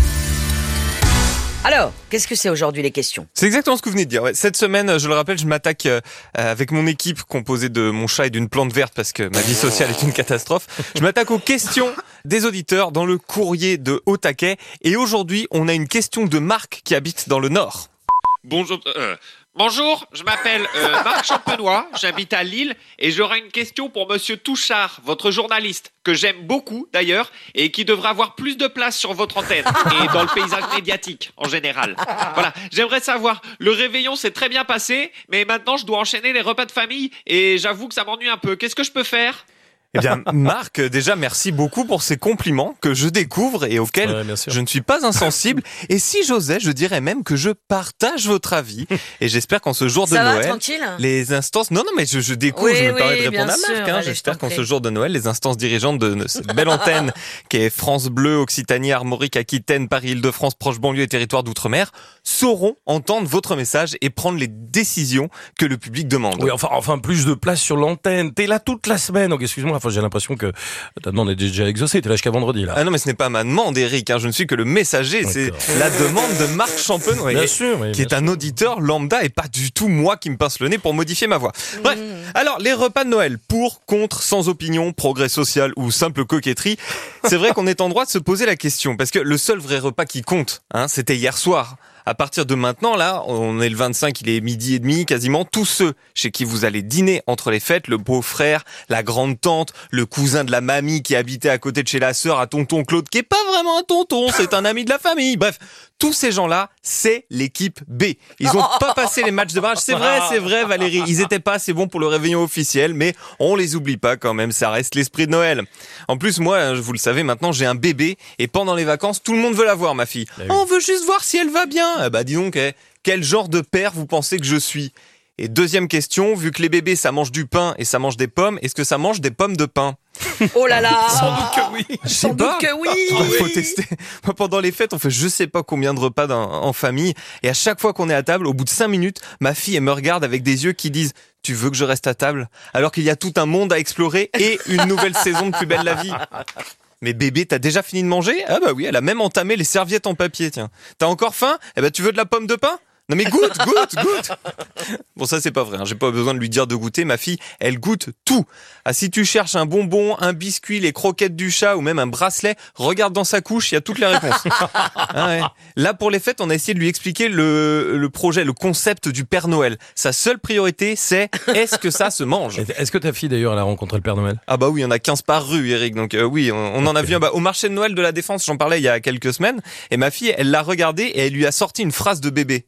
[SPEAKER 2] Alors, qu'est-ce que c'est aujourd'hui les questions ?
[SPEAKER 4] C'est exactement ce que vous venez de dire. Ouais. Cette semaine, je le rappelle, je m'attaque euh, avec mon équipe composée de mon chat et d'une plante verte parce que ma vie sociale est une catastrophe. Je m'attaque aux questions des auditeurs dans le courrier de Haut-Taquet. Et aujourd'hui, on a une question de Marc qui habite dans le Nord.
[SPEAKER 9] Bonjour, euh, bonjour, je m'appelle euh, Marc Champenois, j'habite à Lille et j'aurais une question pour Monsieur Touchard, votre journaliste, que j'aime beaucoup d'ailleurs et qui devrait avoir plus de place sur votre antenne et dans le paysage médiatique en général. Voilà, j'aimerais savoir, le réveillon s'est très bien passé, mais maintenant je dois enchaîner les repas de famille et j'avoue que ça m'ennuie un peu. Qu'est-ce que je peux faire ?
[SPEAKER 4] Eh bien, Marc, déjà, merci beaucoup pour ces compliments que je découvre et auxquels
[SPEAKER 3] ouais,
[SPEAKER 4] je ne suis pas insensible. Et si j'osais, je dirais même que je partage votre avis. Et j'espère qu'en ce jour de
[SPEAKER 2] Ça va,
[SPEAKER 4] Noël,
[SPEAKER 2] tranquille
[SPEAKER 4] les instances... Non, non, mais je, je découvre,
[SPEAKER 2] Oui,
[SPEAKER 4] je me
[SPEAKER 2] oui,
[SPEAKER 4] permets de répondre
[SPEAKER 2] bien
[SPEAKER 4] à Marc.
[SPEAKER 2] sûr,
[SPEAKER 4] Hein.
[SPEAKER 2] allez,
[SPEAKER 4] J'espère
[SPEAKER 2] je t'en
[SPEAKER 4] qu'en
[SPEAKER 2] prie.
[SPEAKER 4] ce jour de Noël, les instances dirigeantes de cette belle antenne qui est France Bleu, Occitanie, Armorique, Aquitaine, Paris, Île-de-France, proche banlieue et territoire d'outre-mer, sauront entendre votre message et prendre les décisions que le public demande.
[SPEAKER 3] Oui, enfin, enfin, plus de place sur l'antenne. T'es là toute la semaine. Donc, excuse-moi, enfin, j'ai l'impression que ta demande est déjà exaucée. T'es là jusqu'à vendredi, là.
[SPEAKER 4] Ah non, mais ce n'est pas ma demande, Eric. Hein. Je ne suis que le messager.
[SPEAKER 3] D'accord.
[SPEAKER 4] C'est la demande de Marc Champenois,
[SPEAKER 3] Bien sûr, oui,
[SPEAKER 4] qui
[SPEAKER 3] bien
[SPEAKER 4] est un
[SPEAKER 3] sûr.
[SPEAKER 4] auditeur lambda et pas du tout moi qui me pince le nez pour modifier ma voix. Bref, alors les repas de Noël, pour, contre, sans opinion, progrès social ou simple coquetterie, c'est vrai qu'on est en droit de se poser la question, parce que le seul vrai repas qui compte, hein, c'était hier soir. À partir de maintenant, là, on est le vingt-cinq, il est midi et demi, quasiment tous ceux chez qui vous allez dîner entre les fêtes, le beau-frère, la grande-tante, le cousin de la mamie qui habitait à côté de chez la sœur à tonton Claude, qui est pas vraiment un tonton, c'est un ami de la famille. Bref, tous ces gens-là, c'est l'équipe B. Ils ont pas passé les matchs de barrage. C'est vrai, c'est vrai, Valérie. Ils étaient pas assez bons pour le réveillon officiel, mais on les oublie pas quand même. Ça reste l'esprit de Noël. En plus, moi, vous le savez, maintenant, j'ai un bébé et pendant les vacances, tout le monde veut la voir, ma fille.
[SPEAKER 3] oui.
[SPEAKER 4] On veut juste voir si elle va bien. Eh bah, dis donc, eh, quel genre de père vous pensez que je suis? Et deuxième question, vu que les bébés, ça mange du pain et ça mange des pommes, est-ce que ça mange des pommes de pain?
[SPEAKER 2] Oh là là.
[SPEAKER 3] Sans doute que oui.
[SPEAKER 4] Je sais
[SPEAKER 2] Sans doute
[SPEAKER 4] pas.
[SPEAKER 2] que oui.
[SPEAKER 4] Il faut tester. Moi, pendant les fêtes, on fait je sais pas combien de repas dans- en famille. Et à chaque fois qu'on est à table, au bout de cinq minutes, ma fille, elle me regarde avec des yeux qui disent « Tu veux que je reste à table ?» Alors qu'il y a tout un monde à explorer et une nouvelle saison de Plus belle la vie. Mais bébé, t'as déjà fini de manger? Ah bah oui, elle a même entamé les serviettes en papier, tiens. T'as encore faim? Eh ben, tu veux de la pomme de pain? Non mais goûte, goûte, goûte. Bon, ça c'est pas vrai, hein. J'ai pas besoin de lui dire de goûter. Ma fille, elle goûte tout. Ah, si tu cherches un bonbon, un biscuit, les croquettes du chat ou même un bracelet, regarde dans sa couche, il y a toutes les réponses. Ah ouais. Là, pour les fêtes, on a essayé de lui expliquer le, le projet, le concept du Père Noël. Sa seule priorité, c'est est-ce que ça se mange?
[SPEAKER 3] Est-ce que ta fille, d'ailleurs, elle a rencontré le Père Noël?
[SPEAKER 4] Ah bah oui, il y en a quinze par rue, Eric. Donc euh, oui, on, on en a vu un bah, au marché de Noël de la Défense, j'en parlais il y a quelques semaines. Et ma fille, elle l'a regardé et elle lui a sorti une phrase de bébé.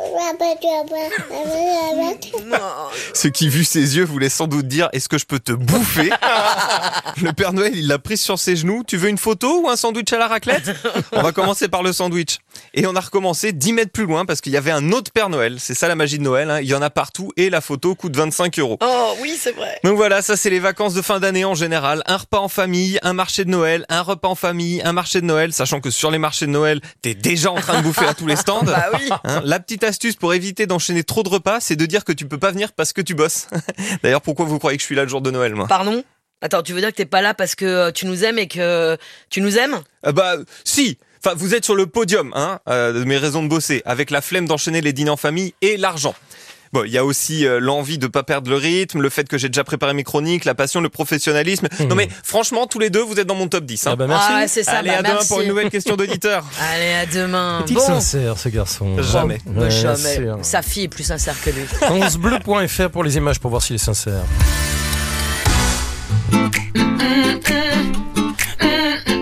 [SPEAKER 4] Ce qui, vu ses yeux, voulait sans doute dire « Est-ce que je peux te bouffer ?» Le Père Noël, il l'a prise sur ses genoux. « Tu veux une photo ou un sandwich à la raclette ?» On va commencer par le sandwich. Et on a recommencé dix mètres plus loin parce qu'il y avait un autre Père Noël. C'est ça la magie de Noël, hein. Il y en a partout et la photo coûte vingt-cinq euros.
[SPEAKER 2] Oh oui, c'est vrai.
[SPEAKER 4] Donc voilà, ça c'est les vacances de fin d'année en général. Un repas en famille, un marché de Noël, un repas en famille, un marché de Noël. Sachant que sur les marchés de Noël, t'es déjà en train de bouffer à tous les stands.
[SPEAKER 2] Bah oui.
[SPEAKER 4] Hein, la petite astuce pour éviter d'enchaîner trop de repas, c'est de dire que tu peux pas venir parce que tu bosses. D'ailleurs, pourquoi vous croyez que je suis là le jour de Noël, moi?
[SPEAKER 2] Pardon? Attends, tu veux dire que t'es pas là parce que euh, tu nous aimes et que tu nous aimes?
[SPEAKER 4] Euh, Bah, si. Enfin, vous êtes sur le podium, hein, euh, de mes raisons de bosser, avec la flemme d'enchaîner les dîners en famille et l'argent. Bon, il y a aussi euh, l'envie de pas perdre le rythme, le fait que j'ai déjà préparé mes chroniques, la passion, le professionnalisme. Mmh. Non mais franchement, tous les deux, vous êtes dans mon top dix. Hein.
[SPEAKER 3] Ah bah merci.
[SPEAKER 2] Ah ouais, c'est ça.
[SPEAKER 4] Allez,
[SPEAKER 2] bah,
[SPEAKER 4] à demain
[SPEAKER 2] merci.
[SPEAKER 4] pour une nouvelle question d'auditeur.
[SPEAKER 2] Allez, à demain.
[SPEAKER 3] Est-il
[SPEAKER 2] Bon.
[SPEAKER 3] sincère, ce garçon?
[SPEAKER 4] Jamais.
[SPEAKER 2] Bah,
[SPEAKER 3] Ouais,
[SPEAKER 2] jamais.
[SPEAKER 3] sûr.
[SPEAKER 2] Sa fille est plus sincère que lui.
[SPEAKER 3] France bleu point F R pour les images pour voir s'il est sincère.
[SPEAKER 7] Mm-mm.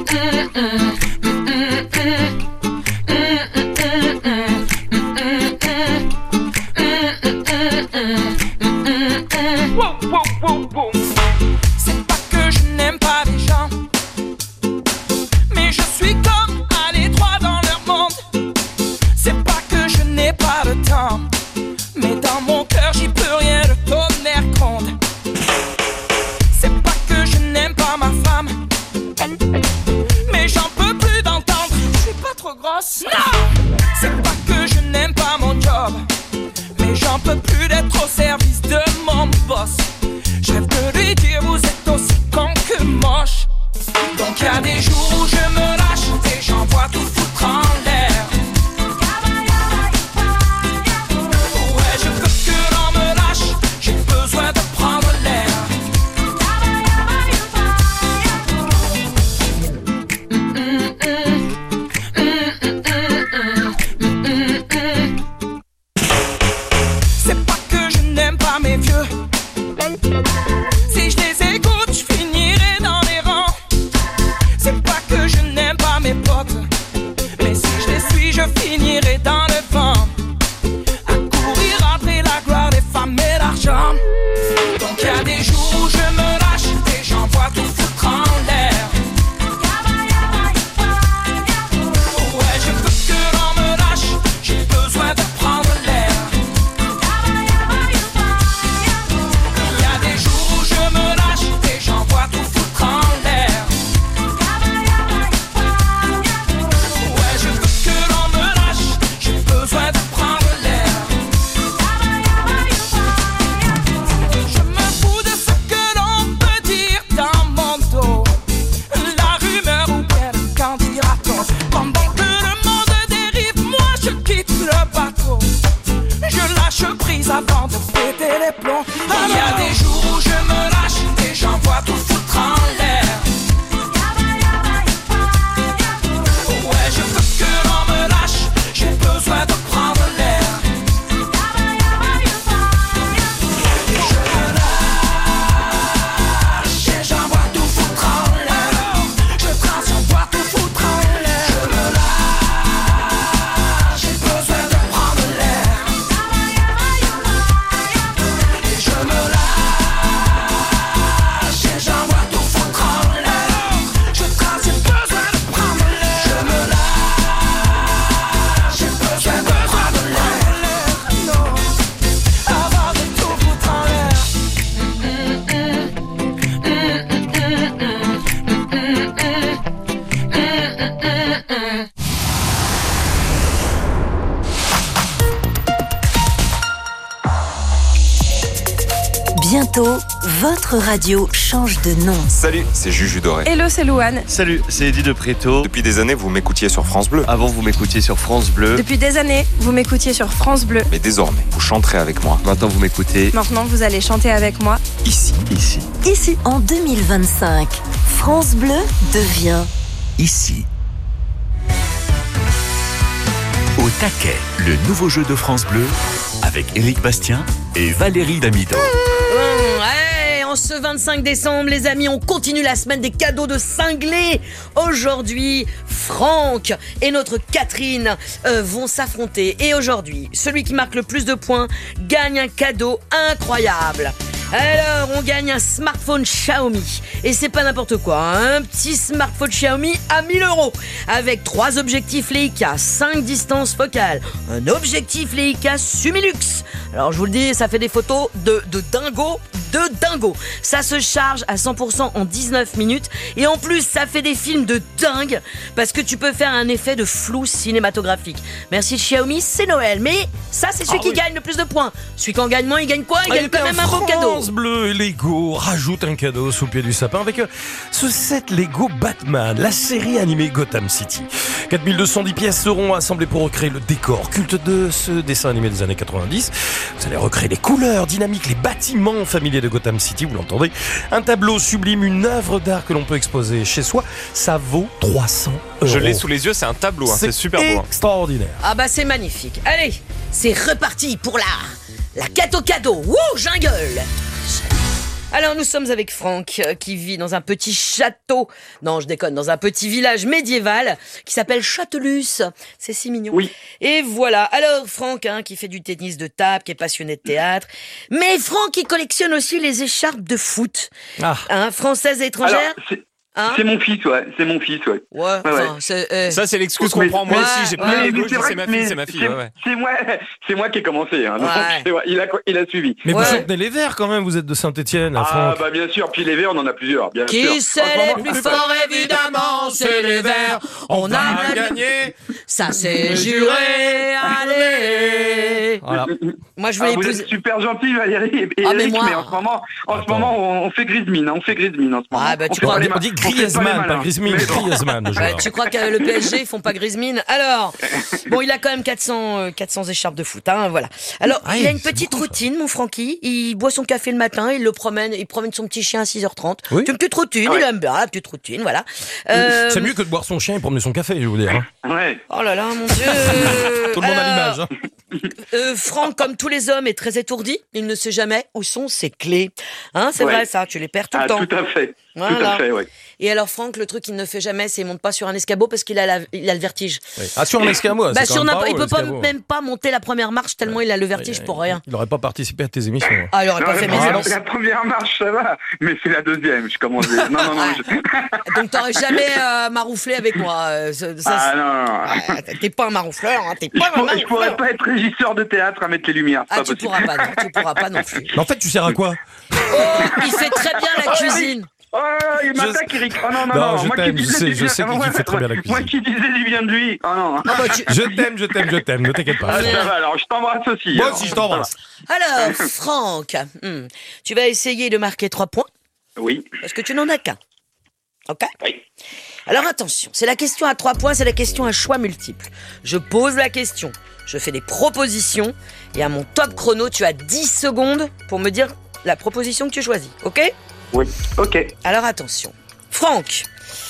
[SPEAKER 10] C'est pas que je n'aime pas les gens, mais je suis comme à l'étroit dans leur monde. C'est pas que je n'ai pas le temps, mais dans mon cœur j'y peux rien, le tonnerre gronde. C'est pas que je n'aime pas ma femme, mais j'en peux plus d'entendre. Je suis pas trop grosse, non. C'est pas que je n'aime pas mon job, mais j'en peux plus d'être au service de mon boss. Je rêve de lui dire vous êtes aussi con que moche. Donc y a des jours où je me lâche et j'envoie tout foutre en l'air. Ouais, je veux que l'on me lâche, j'ai besoin de prendre l'air. C'est pas que je n'aime pas mes vieux, si je les écoute, je finirai dans les rangs. C'est pas que je n'aime pas mes potes, mais si je les suis, je finirai dans le vent, à courir après la gloire des femmes et l'argent. Donc y a des jours où je me lâche et j'envoie tout foutre en l'air. Ouais, je veux que l'on me lâche, j'ai besoin de prendre l'air. Y a des jours où je me lâche et j'envoie tout foutre en l'air. Ouais, je veux que l'on me lâche, j'ai besoin de prendre l'air. Je me fous de ce que l'on peut dire dans mon dos, la rumeur ou bien le candidaton. Pendant que le monde dérive, moi je quitte le bateau. Je lâche prise avant de péter les plombs. Il y a des jours où je me lâche et j'envoie tout foutre en l'air. Ouais, je veux que l'on me lâche, j'ai besoin de prendre l'air. Et je me lâche et j'envoie tout foutre en l'air. Je trace, j'envoie tout foutre en l'air. Je me lâche, j'ai besoin de prendre l'air. Et je me lâche et j'envoie tout foutre en l'air. Je trace, j'ai besoin de prendre l'air. Je me lâche, j'ai besoin de prendre l'air. Non, avant de tout foutre en l'air.
[SPEAKER 11] Bientôt, votre radio change de nom.
[SPEAKER 12] Salut, c'est Juju Doré.
[SPEAKER 13] Hello, c'est Louane.
[SPEAKER 12] Salut, c'est Eddie de Préto. Depuis des années, vous m'écoutiez sur France Bleu. Avant, vous m'écoutiez sur France Bleu.
[SPEAKER 13] Depuis des années, vous m'écoutiez sur France Bleu.
[SPEAKER 12] Mais désormais, vous chanterez avec moi. Maintenant, vous m'écoutez
[SPEAKER 13] Maintenant, vous allez chanter avec moi.
[SPEAKER 12] ici. Ici.
[SPEAKER 11] Ici, en deux mille vingt-cinq, France Bleu devient
[SPEAKER 1] Ici. Au taquet, le nouveau jeu de France Bleu avec Éric Bastien et Valérie Damido.
[SPEAKER 2] Mmh, ouais, en ce vingt-cinq décembre, les amis, on continue la semaine des cadeaux de cinglés. Aujourd'hui, Franck et notre Catherine euh, vont s'affronter. Et aujourd'hui, celui qui marque le plus de points gagne un cadeau incroyable. Alors, on gagne un smartphone Xiaomi. Et c'est pas n'importe quoi, hein. Un petit smartphone Xiaomi à mille euros. Avec trois objectifs Leica, cinq distances focales, un objectif Leica Sumilux. Alors, je vous le dis, ça fait des photos de, de dingo, de dingo. Ça se charge à cent pour cent en dix-neuf minutes. Et en plus, ça fait des films de dingue. Parce que tu peux faire un effet de flou cinématographique. Merci Xiaomi, c'est Noël. Mais ça, c'est celui
[SPEAKER 3] Ah
[SPEAKER 2] qui
[SPEAKER 3] oui.
[SPEAKER 2] gagne le plus de points. Celui qui en gagne moins, il gagne quoi? Il
[SPEAKER 3] Ah,
[SPEAKER 2] gagne
[SPEAKER 3] et
[SPEAKER 2] quand
[SPEAKER 3] bien,
[SPEAKER 2] même un beau cadeau.
[SPEAKER 3] France Bleu et Lego rajoute un cadeau sous le pied du sapin avec euh, ce set Lego Batman, la série animée Gotham City. quatre mille deux cent dix pièces seront assemblées pour recréer le décor culte de ce dessin animé des années quatre-vingt-dix. Vous allez recréer les couleurs dynamiques, les bâtiments familiers de Gotham City, vous l'entendez. Un tableau sublime, une œuvre d'art que l'on peut exposer chez soi. Ça vaut trois cents euros.
[SPEAKER 4] Je l'ai sous les yeux, c'est un tableau, hein, c'est super beau. hein.
[SPEAKER 3] Extraordinaire.
[SPEAKER 2] Ah bah c'est magnifique. Allez, c'est reparti pour la la cadeau cadeau. Wouh, jungle. Alors nous sommes avec Franck euh, qui vit dans un petit château, non je déconne, dans un petit village médiéval qui s'appelle Châtelus. C'est si mignon.
[SPEAKER 5] Oui.
[SPEAKER 2] Et voilà. Alors Franck hein, qui fait du tennis de table, qui est passionné de théâtre. Mais Franck il collectionne aussi les écharpes de foot.
[SPEAKER 3] Ah.
[SPEAKER 2] Hein, françaises et étrangères.
[SPEAKER 5] Alors, c'est,
[SPEAKER 2] Hein
[SPEAKER 5] c'est mon fils, ouais. C'est mon fils, ouais.
[SPEAKER 2] Ouais,
[SPEAKER 5] Ouais,
[SPEAKER 2] enfin,
[SPEAKER 5] ouais.
[SPEAKER 2] c'est... euh,
[SPEAKER 4] Ça, c'est l'excuse qu'on
[SPEAKER 5] Mais-
[SPEAKER 4] prend. Moi
[SPEAKER 2] ouais,
[SPEAKER 4] aussi, j'ai
[SPEAKER 2] ouais.
[SPEAKER 4] plein
[SPEAKER 5] Mais
[SPEAKER 4] d'ego. Je
[SPEAKER 5] c'est
[SPEAKER 4] dis,
[SPEAKER 5] vrai
[SPEAKER 4] c'est ma
[SPEAKER 5] que-
[SPEAKER 4] fille,
[SPEAKER 5] mais
[SPEAKER 4] c'est ma fille.
[SPEAKER 5] c'est-
[SPEAKER 4] Ouais, ouais.
[SPEAKER 5] C'est moi, c'est moi qui ai commencé. Hein, donc,
[SPEAKER 2] Ouais.
[SPEAKER 5] c'est vrai, il a, il a suivi.
[SPEAKER 3] Mais vous
[SPEAKER 2] Ouais.
[SPEAKER 3] soutenez les Verts quand même, vous êtes de Saint-Etienne,
[SPEAKER 5] Ah
[SPEAKER 3] Franck.
[SPEAKER 5] bah bien sûr. Puis les verts, on en a plusieurs. Bien sûr.
[SPEAKER 2] Qui c'est
[SPEAKER 5] En ce moment-
[SPEAKER 2] les plus forts évidemment, c'est les Verts. On a
[SPEAKER 3] gagné.
[SPEAKER 2] Ça c'est juré, allez.
[SPEAKER 3] Voilà.
[SPEAKER 2] Moi je
[SPEAKER 5] Ah,
[SPEAKER 2] voulais
[SPEAKER 5] vous
[SPEAKER 2] épouser...
[SPEAKER 5] êtes super gentil Valérie et et
[SPEAKER 2] Ah, mais
[SPEAKER 5] Eric,
[SPEAKER 2] moi-
[SPEAKER 5] mais en ce moment, en ce
[SPEAKER 3] Attends.
[SPEAKER 5] moment, on, on fait grise mine, hein, on fait grise mine en ce moment.
[SPEAKER 2] Ah, bah,
[SPEAKER 5] on
[SPEAKER 2] tu
[SPEAKER 5] fait
[SPEAKER 2] crois-
[SPEAKER 5] pas les
[SPEAKER 3] On
[SPEAKER 5] ma-
[SPEAKER 3] dit
[SPEAKER 5] on fait pas les
[SPEAKER 3] Griezmann, pas
[SPEAKER 5] malins.
[SPEAKER 3] Griezmann,
[SPEAKER 5] Mais bon.
[SPEAKER 3] Griezmann, le
[SPEAKER 2] Ouais,
[SPEAKER 3] joueur.
[SPEAKER 2] tu crois que le P S G ils font pas grise mine? Alors, bon, il a quand même quatre cents, euh, quatre cents écharpes de foot, hein, voilà. Alors,
[SPEAKER 3] Ah,
[SPEAKER 2] il a une
[SPEAKER 3] c'est
[SPEAKER 2] petite
[SPEAKER 3] beaucoup, ça.
[SPEAKER 2] routine, mon Francky. Il boit son café le matin, il le promène, il promène son petit chien à six heures trente.
[SPEAKER 3] Oui.
[SPEAKER 2] C'est une petite routine,
[SPEAKER 5] Ah ouais.
[SPEAKER 2] il aime bien la petite routine, voilà. Euh,
[SPEAKER 3] C'est mieux que de boire son chien et promener son café, je vais vous dire. hein.
[SPEAKER 5] Ouais.
[SPEAKER 2] Oh là là, mon Dieu.
[SPEAKER 3] Tout le monde a
[SPEAKER 2] Alors,
[SPEAKER 3] l'image. hein.
[SPEAKER 2] Euh, Franck, comme tous les hommes, est très étourdi. Il ne sait jamais où sont ses clés. Hein, c'est
[SPEAKER 5] Ouais.
[SPEAKER 2] vrai ça, tu les perds tout
[SPEAKER 5] Ah,
[SPEAKER 2] le temps.
[SPEAKER 5] tout à fait. Tout
[SPEAKER 2] Voilà.
[SPEAKER 5] à fait, ouais.
[SPEAKER 2] Et alors Franck, le truc qu'il ne fait jamais, c'est il monte pas sur un escabeau parce qu'il a, la- il a le vertige.
[SPEAKER 3] Oui. Ah, sur un escabeau,
[SPEAKER 2] Bah,
[SPEAKER 3] c'est
[SPEAKER 2] sur
[SPEAKER 3] quand même
[SPEAKER 2] n'importe-
[SPEAKER 3] pas
[SPEAKER 2] il
[SPEAKER 3] haut,
[SPEAKER 2] peut pas
[SPEAKER 3] l'escabeau.
[SPEAKER 2] même pas monter la première marche tellement il a le vertige
[SPEAKER 3] Ouais,
[SPEAKER 2] pour
[SPEAKER 3] il-
[SPEAKER 2] rien.
[SPEAKER 3] Il n'aurait pas participé à tes émissions. hein.
[SPEAKER 2] Ah, il aurait pas
[SPEAKER 5] Non,
[SPEAKER 2] fait
[SPEAKER 5] la,
[SPEAKER 2] mes
[SPEAKER 5] première,
[SPEAKER 2] émissions.
[SPEAKER 5] la première marche, ça va, mais c'est la deuxième, je commence. à- Non, non, non. je-
[SPEAKER 2] Donc t'aurais jamais euh, marouflé avec moi. euh, ça- ça,
[SPEAKER 5] Ah
[SPEAKER 2] c'est-
[SPEAKER 5] non, non, non.
[SPEAKER 2] Ah, t'es pas un maroufleur, hein, t'es
[SPEAKER 5] Je,
[SPEAKER 2] pas un
[SPEAKER 5] pourrais, je pourrais
[SPEAKER 2] maroufleur.
[SPEAKER 5] pas être régisseur de théâtre à mettre les lumières. C'est
[SPEAKER 2] Ah,
[SPEAKER 5] pas
[SPEAKER 2] tu
[SPEAKER 5] possible.
[SPEAKER 2] pourras pas, non, tu pourras pas non plus.
[SPEAKER 3] Mais en fait, tu sers à quoi
[SPEAKER 2] Oh, il fait très bien la cuisine.
[SPEAKER 5] Oh, il m'attaque, Eric. Oh non, non,
[SPEAKER 3] Non,
[SPEAKER 5] non.
[SPEAKER 3] je
[SPEAKER 5] moi
[SPEAKER 3] t'aime,
[SPEAKER 5] qui
[SPEAKER 3] je
[SPEAKER 5] disais
[SPEAKER 3] sais,
[SPEAKER 5] du
[SPEAKER 3] je
[SPEAKER 5] bien-
[SPEAKER 3] sais qu'il
[SPEAKER 5] moi-
[SPEAKER 3] fait très bien la
[SPEAKER 5] Moi
[SPEAKER 3] cuisine.
[SPEAKER 5] qui disais du bien de lui. Oh non.
[SPEAKER 2] Ah, bah, tu-
[SPEAKER 3] Je t'aime, je t'aime, je t'aime, ne t'inquiète
[SPEAKER 5] Ah,
[SPEAKER 3] pas.
[SPEAKER 5] ça va, alors je t'embrasse aussi.
[SPEAKER 3] Moi
[SPEAKER 5] alors.
[SPEAKER 3] aussi, je t'embrasse.
[SPEAKER 2] Alors, Franck, hmm, tu vas essayer de marquer trois points
[SPEAKER 5] Oui.
[SPEAKER 2] parce que tu n'en as qu'un. Ok?
[SPEAKER 5] Oui.
[SPEAKER 2] Alors attention, c'est la question à trois points, c'est la question à choix multiple. Je pose la question, je fais des propositions et à mon top chrono, tu as dix secondes pour me dire la proposition que tu choisis. Ok?
[SPEAKER 5] Oui. Ok.
[SPEAKER 2] Alors attention. Franck,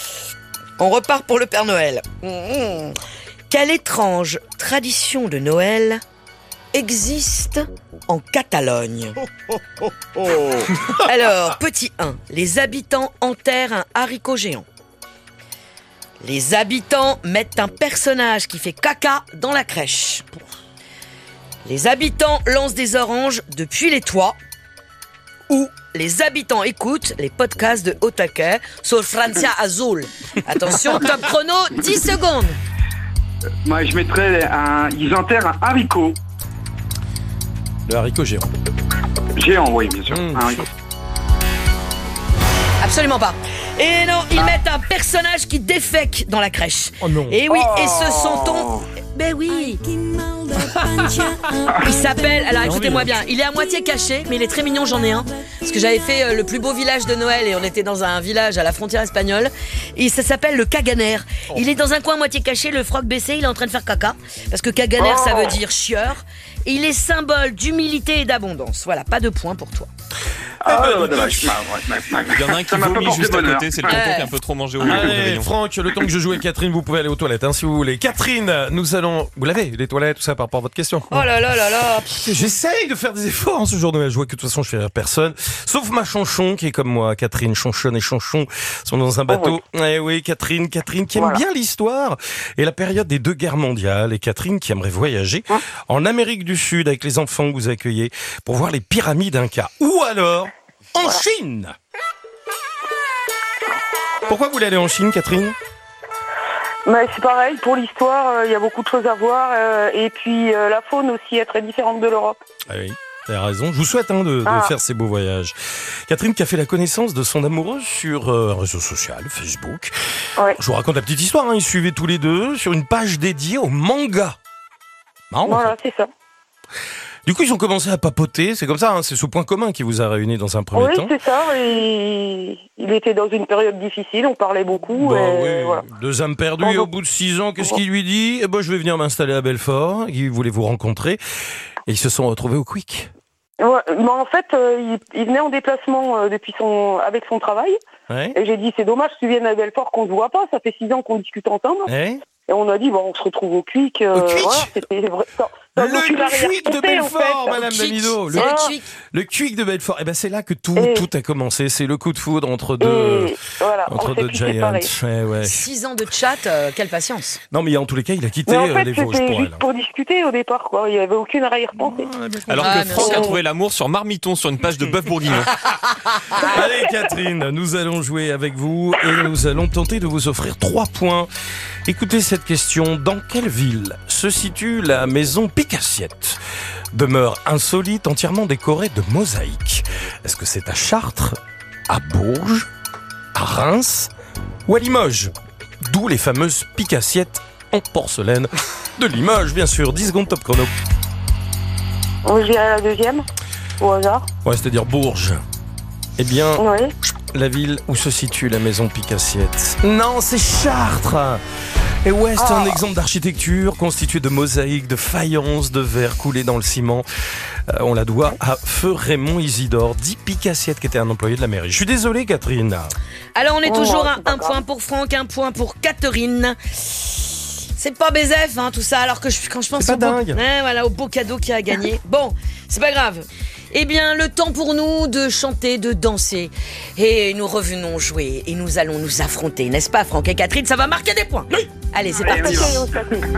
[SPEAKER 2] on repart pour le Père Noël. Mmh. Quelle étrange tradition de Noël existe en Catalogne? Alors, petit un, les habitants enterrent un haricot géant. Les habitants mettent un personnage qui fait caca dans la crèche. Les habitants lancent des oranges depuis les toits. Ou les habitants écoutent les podcasts de Otake sur Francia Azul. Attention, top chrono, dix secondes.
[SPEAKER 5] Moi, je mettrais un. Ils enterrent un haricot.
[SPEAKER 3] Le haricot géant.
[SPEAKER 5] Géant, oui, bien sûr.
[SPEAKER 3] Mmh.
[SPEAKER 5] Un haricot.
[SPEAKER 2] Absolument pas. Et non, ils mettent un personnage qui défèque dans la crèche.
[SPEAKER 3] Oh non.
[SPEAKER 2] Et oui, et ce
[SPEAKER 5] Oh.
[SPEAKER 2] sont ton... Ben oui. Il s'appelle... Alors écoutez-moi bien, il est à moitié caché, mais il est très mignon, j'en ai un. Parce que j'avais fait euh, le plus beau village de Noël et on était dans un village à la frontière espagnole. Et ça s'appelle le Caganer. Il est dans un coin à moitié caché, le froc baissé, il est en train de faire caca. Parce que Caganer, ça veut dire chieur. Et il est symbole d'humilité et d'abondance. Voilà, pas de points pour toi.
[SPEAKER 5] Ah,
[SPEAKER 3] Eh ben,
[SPEAKER 5] ouais,
[SPEAKER 3] dis
[SPEAKER 5] dommage.
[SPEAKER 3] donc.
[SPEAKER 5] Ah, ouais, ouais, ouais.
[SPEAKER 4] Il y en a un qui
[SPEAKER 5] Ça m'a pas
[SPEAKER 4] vomit
[SPEAKER 5] porté
[SPEAKER 4] juste à
[SPEAKER 5] bonheur.
[SPEAKER 4] côté, c'est le tonton
[SPEAKER 2] Ouais.
[SPEAKER 4] qui a un peu trop mangé au
[SPEAKER 3] Allez,
[SPEAKER 4] réveillon.
[SPEAKER 3] Franck, le temps que je joue avec Catherine, vous pouvez aller aux toilettes, hein, si vous voulez. Catherine, nous allons... Vous l'avez, les toilettes, tout ça, par rapport à votre question.
[SPEAKER 2] Oh là là là là.
[SPEAKER 3] J'essaye de faire des efforts en ce jour de Noël. Je vois que de toute façon, je fais rire personne. Sauf ma chanchon, qui est comme moi. Catherine, chanchonne et chanchon sont dans un bateau. Eh oui, Catherine, Catherine qui aime
[SPEAKER 5] Voilà.
[SPEAKER 3] bien l'histoire et la période des deux guerres mondiales. Et Catherine qui aimerait voyager en Amérique du Sud avec les enfants que vous accueillez pour voir les pyramides Inca. Ou alors, en Chine. Pourquoi vous voulez aller en Chine, Catherine?
[SPEAKER 6] Mais c'est pareil, pour l'histoire, il y a beaucoup de choses à voir. euh, et puis euh, la faune aussi est très différente de l'Europe.
[SPEAKER 3] Ah oui, t'as raison. Je vous souhaite hein, de, de
[SPEAKER 6] Ah.
[SPEAKER 3] faire ces beaux voyages. Catherine qui a fait la connaissance de son amoureux sur euh, un réseau social, Facebook.
[SPEAKER 6] Ouais.
[SPEAKER 3] Je vous raconte la petite histoire. Hein. Ils suivaient tous les deux sur une page dédiée au manga. Marrant,
[SPEAKER 6] Voilà,
[SPEAKER 3] ça.
[SPEAKER 6] c'est ça.
[SPEAKER 3] Du coup, ils ont commencé à papoter. C'est comme ça. Hein. C'est ce point commun qui vous a réunis dans un premier
[SPEAKER 6] Oui,
[SPEAKER 3] temps.
[SPEAKER 6] c'est ça. Et il était dans une période difficile, on parlait beaucoup.
[SPEAKER 3] Bah
[SPEAKER 6] et
[SPEAKER 3] oui,
[SPEAKER 6] voilà.
[SPEAKER 3] deux âmes perdues.
[SPEAKER 6] Bon,
[SPEAKER 3] Et au
[SPEAKER 6] bon.
[SPEAKER 3] bout de six ans, qu'est-ce qu'il lui dit? Eh ben, je vais venir m'installer à Belfort. Il voulait vous rencontrer. Et ils se sont retrouvés au Quick.
[SPEAKER 6] Ouais, mais en fait, euh, il, il venait en déplacement euh, depuis son, avec son travail.
[SPEAKER 3] Ouais.
[SPEAKER 6] Et j'ai dit, c'est dommage que tu viennes à Belfort qu'on ne se voit pas. Ça fait six ans qu'on discute ensemble.
[SPEAKER 3] Ouais.
[SPEAKER 6] Et on a dit, bon, on se retrouve au Quick. Euh,
[SPEAKER 3] Au Quick
[SPEAKER 6] voilà, c'était vrai. Dans, dans
[SPEAKER 3] Le
[SPEAKER 6] aucune
[SPEAKER 3] Quick de
[SPEAKER 6] arrière-pensée, en
[SPEAKER 3] Belfort,
[SPEAKER 6] fait.
[SPEAKER 3] Madame Damido. Le,
[SPEAKER 2] C'est le
[SPEAKER 6] Ah.
[SPEAKER 2] Quick.
[SPEAKER 3] le Quick de Belfort. Et ben c'est là que tout,
[SPEAKER 6] Et-
[SPEAKER 3] tout a commencé. C'est le coup de foudre entre deux,
[SPEAKER 6] Et voilà,
[SPEAKER 3] entre
[SPEAKER 6] on s'est
[SPEAKER 3] deux
[SPEAKER 6] plus
[SPEAKER 3] Giants.
[SPEAKER 6] séparés.
[SPEAKER 3] Ouais, ouais.
[SPEAKER 2] Six ans de chat, euh, quelle patience.
[SPEAKER 3] Non, mais en tous les cas, il a quitté
[SPEAKER 6] Mais en
[SPEAKER 3] euh,
[SPEAKER 6] fait,
[SPEAKER 3] les Vosges
[SPEAKER 6] c'était
[SPEAKER 3] pour elle.
[SPEAKER 6] juste pour discuter au départ, quoi. Il n'y avait aucune arrière-pensée.
[SPEAKER 4] Alors
[SPEAKER 2] Ah,
[SPEAKER 4] que
[SPEAKER 2] bien
[SPEAKER 4] Franck
[SPEAKER 2] sûr.
[SPEAKER 4] a trouvé l'amour sur Marmiton, sur une page de bœuf bourguignon.
[SPEAKER 3] Allez Catherine, nous allons jouer avec vous et nous allons tenter de vous offrir trois points. Écoutez cette question. Dans quelle ville se situe la maison Picassiette ? Demeure insolite entièrement décorée de mosaïques. Est-ce que c'est à Chartres, à Bourges, à Reims ou à Limoges ? D'où les fameuses Picassiettes en porcelaine de Limoges, bien sûr. dix secondes top chrono.
[SPEAKER 6] On dirait la deuxième, au hasard.
[SPEAKER 3] Ouais, c'est-à-dire Bourges. Eh bien,
[SPEAKER 6] Oui.
[SPEAKER 3] la ville où se situe la maison Picassiette. Non, c'est Chartres. Et ouais, c'est un exemple d'architecture constitué de mosaïques, de faïences, de verre coulés dans le ciment. Euh, on la doit à Feu Raymond Isidore, dit Picassiette, qui était un employé de la mairie. Je suis désolé, Catherine.
[SPEAKER 2] Alors, on est
[SPEAKER 6] Oh,
[SPEAKER 2] toujours à
[SPEAKER 6] c'est pas
[SPEAKER 2] un
[SPEAKER 6] grave.
[SPEAKER 2] point pour Franck, un point pour Catherine. C'est pas Bézef, hein, tout ça, alors que je, quand je pense
[SPEAKER 3] C'est
[SPEAKER 2] au
[SPEAKER 3] pas
[SPEAKER 2] beau,
[SPEAKER 3] dingue.
[SPEAKER 2] ouais, voilà, au beau cadeau qu'il a gagné. Bon, c'est pas grave. Eh bien, le temps pour nous de chanter, de danser. Et nous revenons jouer et nous allons nous affronter, n'est-ce pas, Franck et Catherine? Ça va marquer des points. Oui. Allez, c'est
[SPEAKER 5] Allez,
[SPEAKER 2] parti.
[SPEAKER 5] on y va.
[SPEAKER 6] Ok, on s'appelle.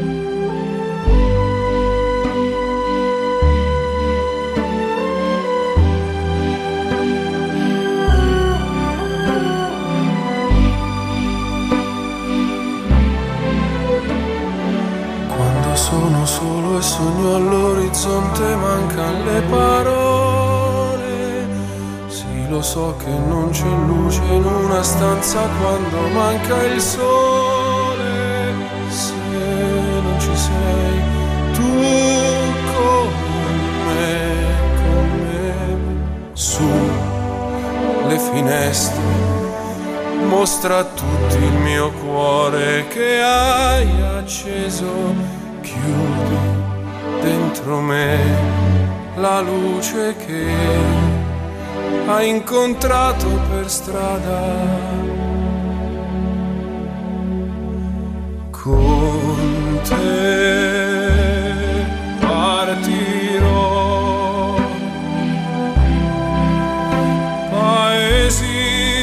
[SPEAKER 14] Quando sono solo e sogno all'orizzonte mancano le parole. Sì, lo so che non c'è luce in una stanza quando manca il sole. Se non ci sei tu con me, con me, su le finestre. Mostra a tutti il mio cuore che hai acceso, chiudi dentro me la luce che hai incontrato per strada. Con te partirò, paesi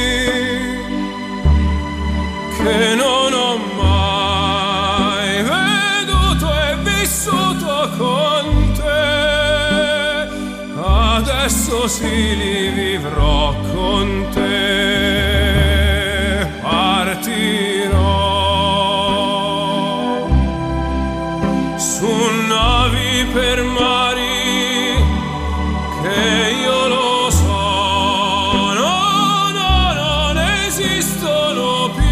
[SPEAKER 14] che non ho mai veduto e vissuto con te, adesso sì li vivrò con te, partirò su navi per mari che io lo so, no, no, non esistono più.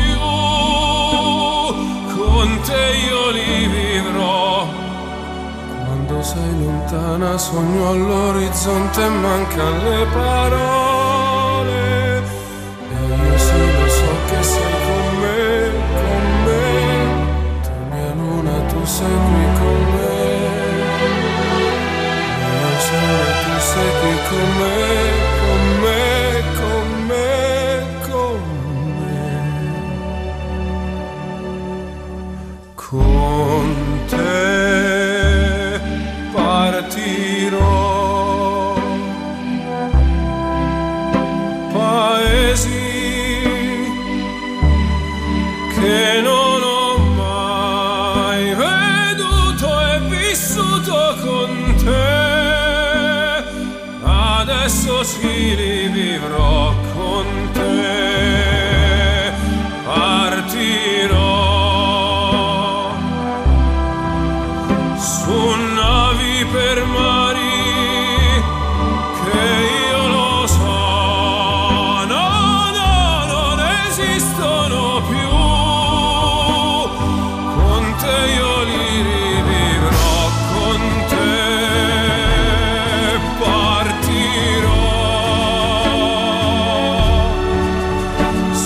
[SPEAKER 14] Con te io li vivrò. Quando sei lontana sogno all'orizzonte e mancano le parole. E io sì lo so che sei con me, con me. Tu mia luna, tu sei qui con me. Mio sole, tu sei qui con me, con me, con me, con me. Con te partirò, paesi che non ho mai veduto e vissuto con te, adesso sì li vivrò con te, partirò su navi per mari che io lo so, no, no, non esistono più. Con te io li rivivrò, con te partirò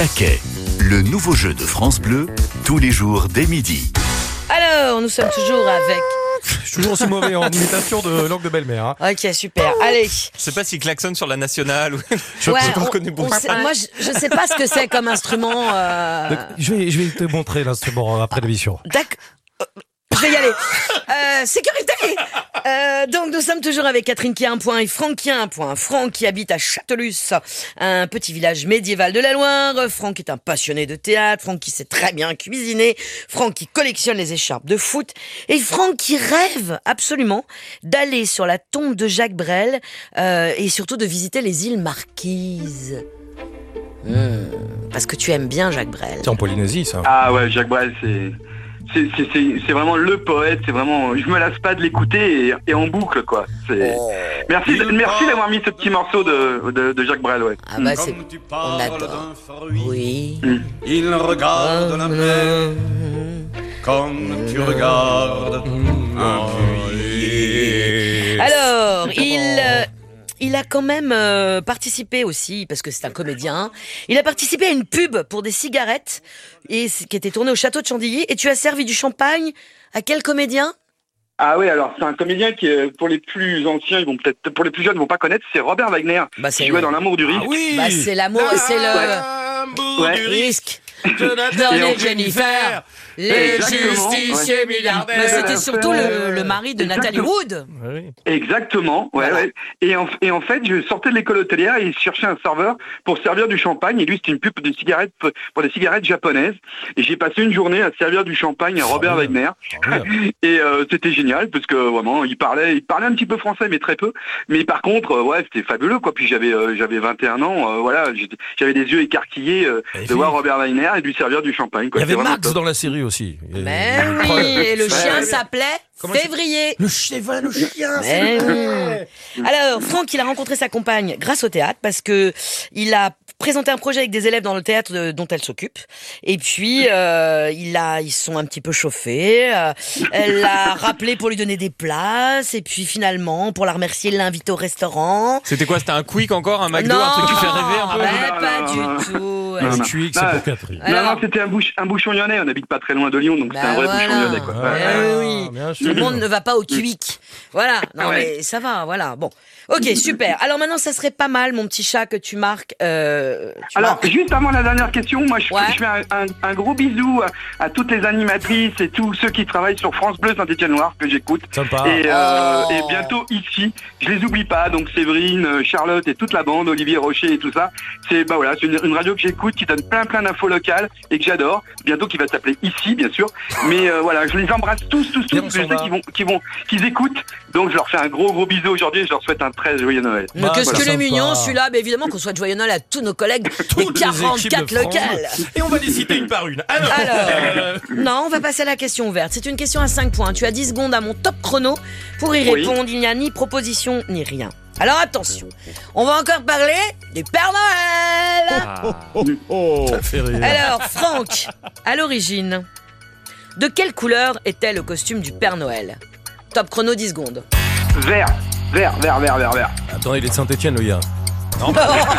[SPEAKER 1] taquet. Le nouveau jeu de France Bleu, tous les jours dès midi.
[SPEAKER 2] Alors, nous sommes toujours avec...
[SPEAKER 3] Je suis toujours aussi mauvais en imitation de langue de belle-mère. Hein.
[SPEAKER 2] Ok, super. Allez.
[SPEAKER 4] Je sais pas s'il klaxonne sur la nationale ou.
[SPEAKER 2] Je ouais,
[SPEAKER 4] on,
[SPEAKER 2] connais beaucoup. Sait, moi, je, je sais pas ce que c'est comme instrument. Euh...
[SPEAKER 3] Donc, je vais, je vais te montrer l'instrument après l'émission.
[SPEAKER 2] D'accord. Je vais y aller. Euh, sécurité. Euh, donc nous sommes toujours avec Catherine qui a un point et Franck qui a un point. Franck qui habite à Châtelus, un petit village médiéval de la Loire. Franck est un passionné de théâtre. Franck qui sait très bien cuisiner. Franck qui collectionne les écharpes de foot. Et Franck qui rêve absolument d'aller sur la tombe de Jacques Brel euh, et surtout de visiter les îles Marquises. Mmh, parce que tu aimes bien Jacques Brel.
[SPEAKER 3] C'est en Polynésie ça.
[SPEAKER 5] Ah ouais, Jacques Brel c'est... C'est, c'est, c'est, c'est vraiment le poète, c'est vraiment, je me lasse pas de l'écouter et, et en boucle quoi. C'est... Oh. Merci, de, merci d'avoir mis ce petit morceau de, de, de Jacques Brel, ouais.
[SPEAKER 2] Ah bah c'est, on adore. Oui.
[SPEAKER 15] Mm. Il regarde la mer comme tu regardes un puits.
[SPEAKER 2] Alors, il... Euh... Il a quand même euh, participé aussi, parce que c'est un comédien, il a participé à une pub pour des cigarettes et, qui était tournée au château de Chantilly. Et tu as servi du champagne à quel comédien ?
[SPEAKER 5] Ah oui, alors c'est un comédien qui, pour les plus anciens, ils vont peut-être, pour les plus jeunes, ils vont pas connaître, c'est Robert Wagner,
[SPEAKER 2] bah, c'est
[SPEAKER 5] qui jouait dans L'Amour du risque.
[SPEAKER 2] Ah oui, bah, c'est l'amour, et c'est le
[SPEAKER 5] ouais.
[SPEAKER 2] du risque. Jonathan et Jennifer, les justiciers milliardaires. Mais c'était surtout le, le mari de Nathalie Wood.
[SPEAKER 5] Exactement, ouais, voilà. ouais. Et en, et en fait, je sortais de l'école hôtelière et je cherchais un serveur pour servir du champagne. Et lui, c'était une pub de cigarettes pour des cigarettes japonaises. Et j'ai passé une journée à servir du champagne à Robert oh, Wagner. Oh, et euh, c'était génial parce que vraiment, il parlait, il parlait un petit peu français, mais très peu. Mais par contre, euh, ouais, c'était fabuleux, quoi. Puis j'avais, euh, j'avais vingt et un ans, euh, voilà, j'avais des yeux écarquillés euh, de voir Robert Wagner et de lui servir du champagne, quoi.
[SPEAKER 3] Il y avait Max top. Dans la série aussi.
[SPEAKER 2] Mais oui, et le chien s'appelait Février.
[SPEAKER 3] Le chien, voilà, le chien.
[SPEAKER 2] Mais oui. Alors, Franck, il a rencontré sa compagne grâce au théâtre parce que il a présenté un projet avec des élèves dans le théâtre de, dont elle s'occupe. Et puis, euh, il a, ils sont un petit peu chauffés. Euh, elle l'a rappelé pour lui donner des places. Et puis, finalement, pour la remercier, il l'invite au restaurant.
[SPEAKER 4] C'était quoi? C'était un Quick encore? Un McDo?
[SPEAKER 2] Non,
[SPEAKER 4] un truc qui fait rêver un peu?
[SPEAKER 2] bah,
[SPEAKER 5] non,
[SPEAKER 2] pas
[SPEAKER 5] non,
[SPEAKER 2] du
[SPEAKER 5] non.
[SPEAKER 2] tout.
[SPEAKER 3] Le Quick, c'est pour Catherine.
[SPEAKER 5] Non, non, c'était un, bouch, un bouchon lyonnais. On n'habite pas très loin de Lyon, donc
[SPEAKER 2] bah
[SPEAKER 5] c'était un vrai
[SPEAKER 2] voilà.
[SPEAKER 5] bouchon lyonnais, quoi.
[SPEAKER 2] Ah,
[SPEAKER 5] ouais.
[SPEAKER 2] oui, oui. Tout le monde ne va pas au Quick. Voilà. Non,
[SPEAKER 5] ouais.
[SPEAKER 2] mais ça va, voilà. Bon. Ok, super. Alors maintenant, ça serait pas mal, mon petit chat, que tu marques. Euh, tu
[SPEAKER 5] Alors,
[SPEAKER 2] marques.
[SPEAKER 5] juste avant la dernière question, moi, je,
[SPEAKER 2] Ouais.
[SPEAKER 5] je fais un, un, un gros bisou à, à toutes les animatrices et tous ceux qui travaillent sur France Bleu Saint-Étienne-Loire que j'écoute.
[SPEAKER 3] Sympa.
[SPEAKER 5] Et, euh,
[SPEAKER 2] Oh.
[SPEAKER 5] et bientôt ici, je les oublie pas. Donc Séverine, Charlotte et toute la bande, Olivier Rocher et tout ça. C'est bah voilà, c'est une, une radio que j'écoute qui donne plein plein d'infos locales et que j'adore. Bientôt qui va s'appeler Ici, bien sûr. Mais euh, voilà, je les embrasse tous, tous, tous.
[SPEAKER 3] Bien,
[SPEAKER 5] Je sais
[SPEAKER 3] on s'en va.
[SPEAKER 5] qu'ils vont, qu'ils vont, qu'ils écoutent. Donc je leur fais un gros gros bisou aujourd'hui. Et je leur souhaite un très joyeux Noël.
[SPEAKER 2] Mais
[SPEAKER 3] Bah,
[SPEAKER 2] qu'est-ce
[SPEAKER 3] voilà.
[SPEAKER 2] que les
[SPEAKER 3] Sympa.
[SPEAKER 2] mignons, celui-là. Mais évidemment qu'on souhaite joyeux Noël à tous nos collègues des
[SPEAKER 3] Toutes les équipes
[SPEAKER 2] quarante-quatre
[SPEAKER 3] de France.
[SPEAKER 2] locales.
[SPEAKER 3] Et on va les citer une par une. Alors,
[SPEAKER 2] Alors,
[SPEAKER 3] euh,
[SPEAKER 2] non, on va passer à la question ouverte. C'est une question à cinq points. Tu as dix secondes à mon top chrono pour y
[SPEAKER 5] Oui.
[SPEAKER 2] répondre. Il n'y a ni proposition ni rien. Alors attention, on va encore parler du Père Noël.
[SPEAKER 3] ça me fait rire.
[SPEAKER 2] Alors, Franck, à l'origine, de quelle couleur était le costume du Père Noël? Top chrono, dix secondes.
[SPEAKER 5] Vert, vert, vert, vert, vert, vert.
[SPEAKER 3] Attends, il est de Saint-Etienne, le gars. Non,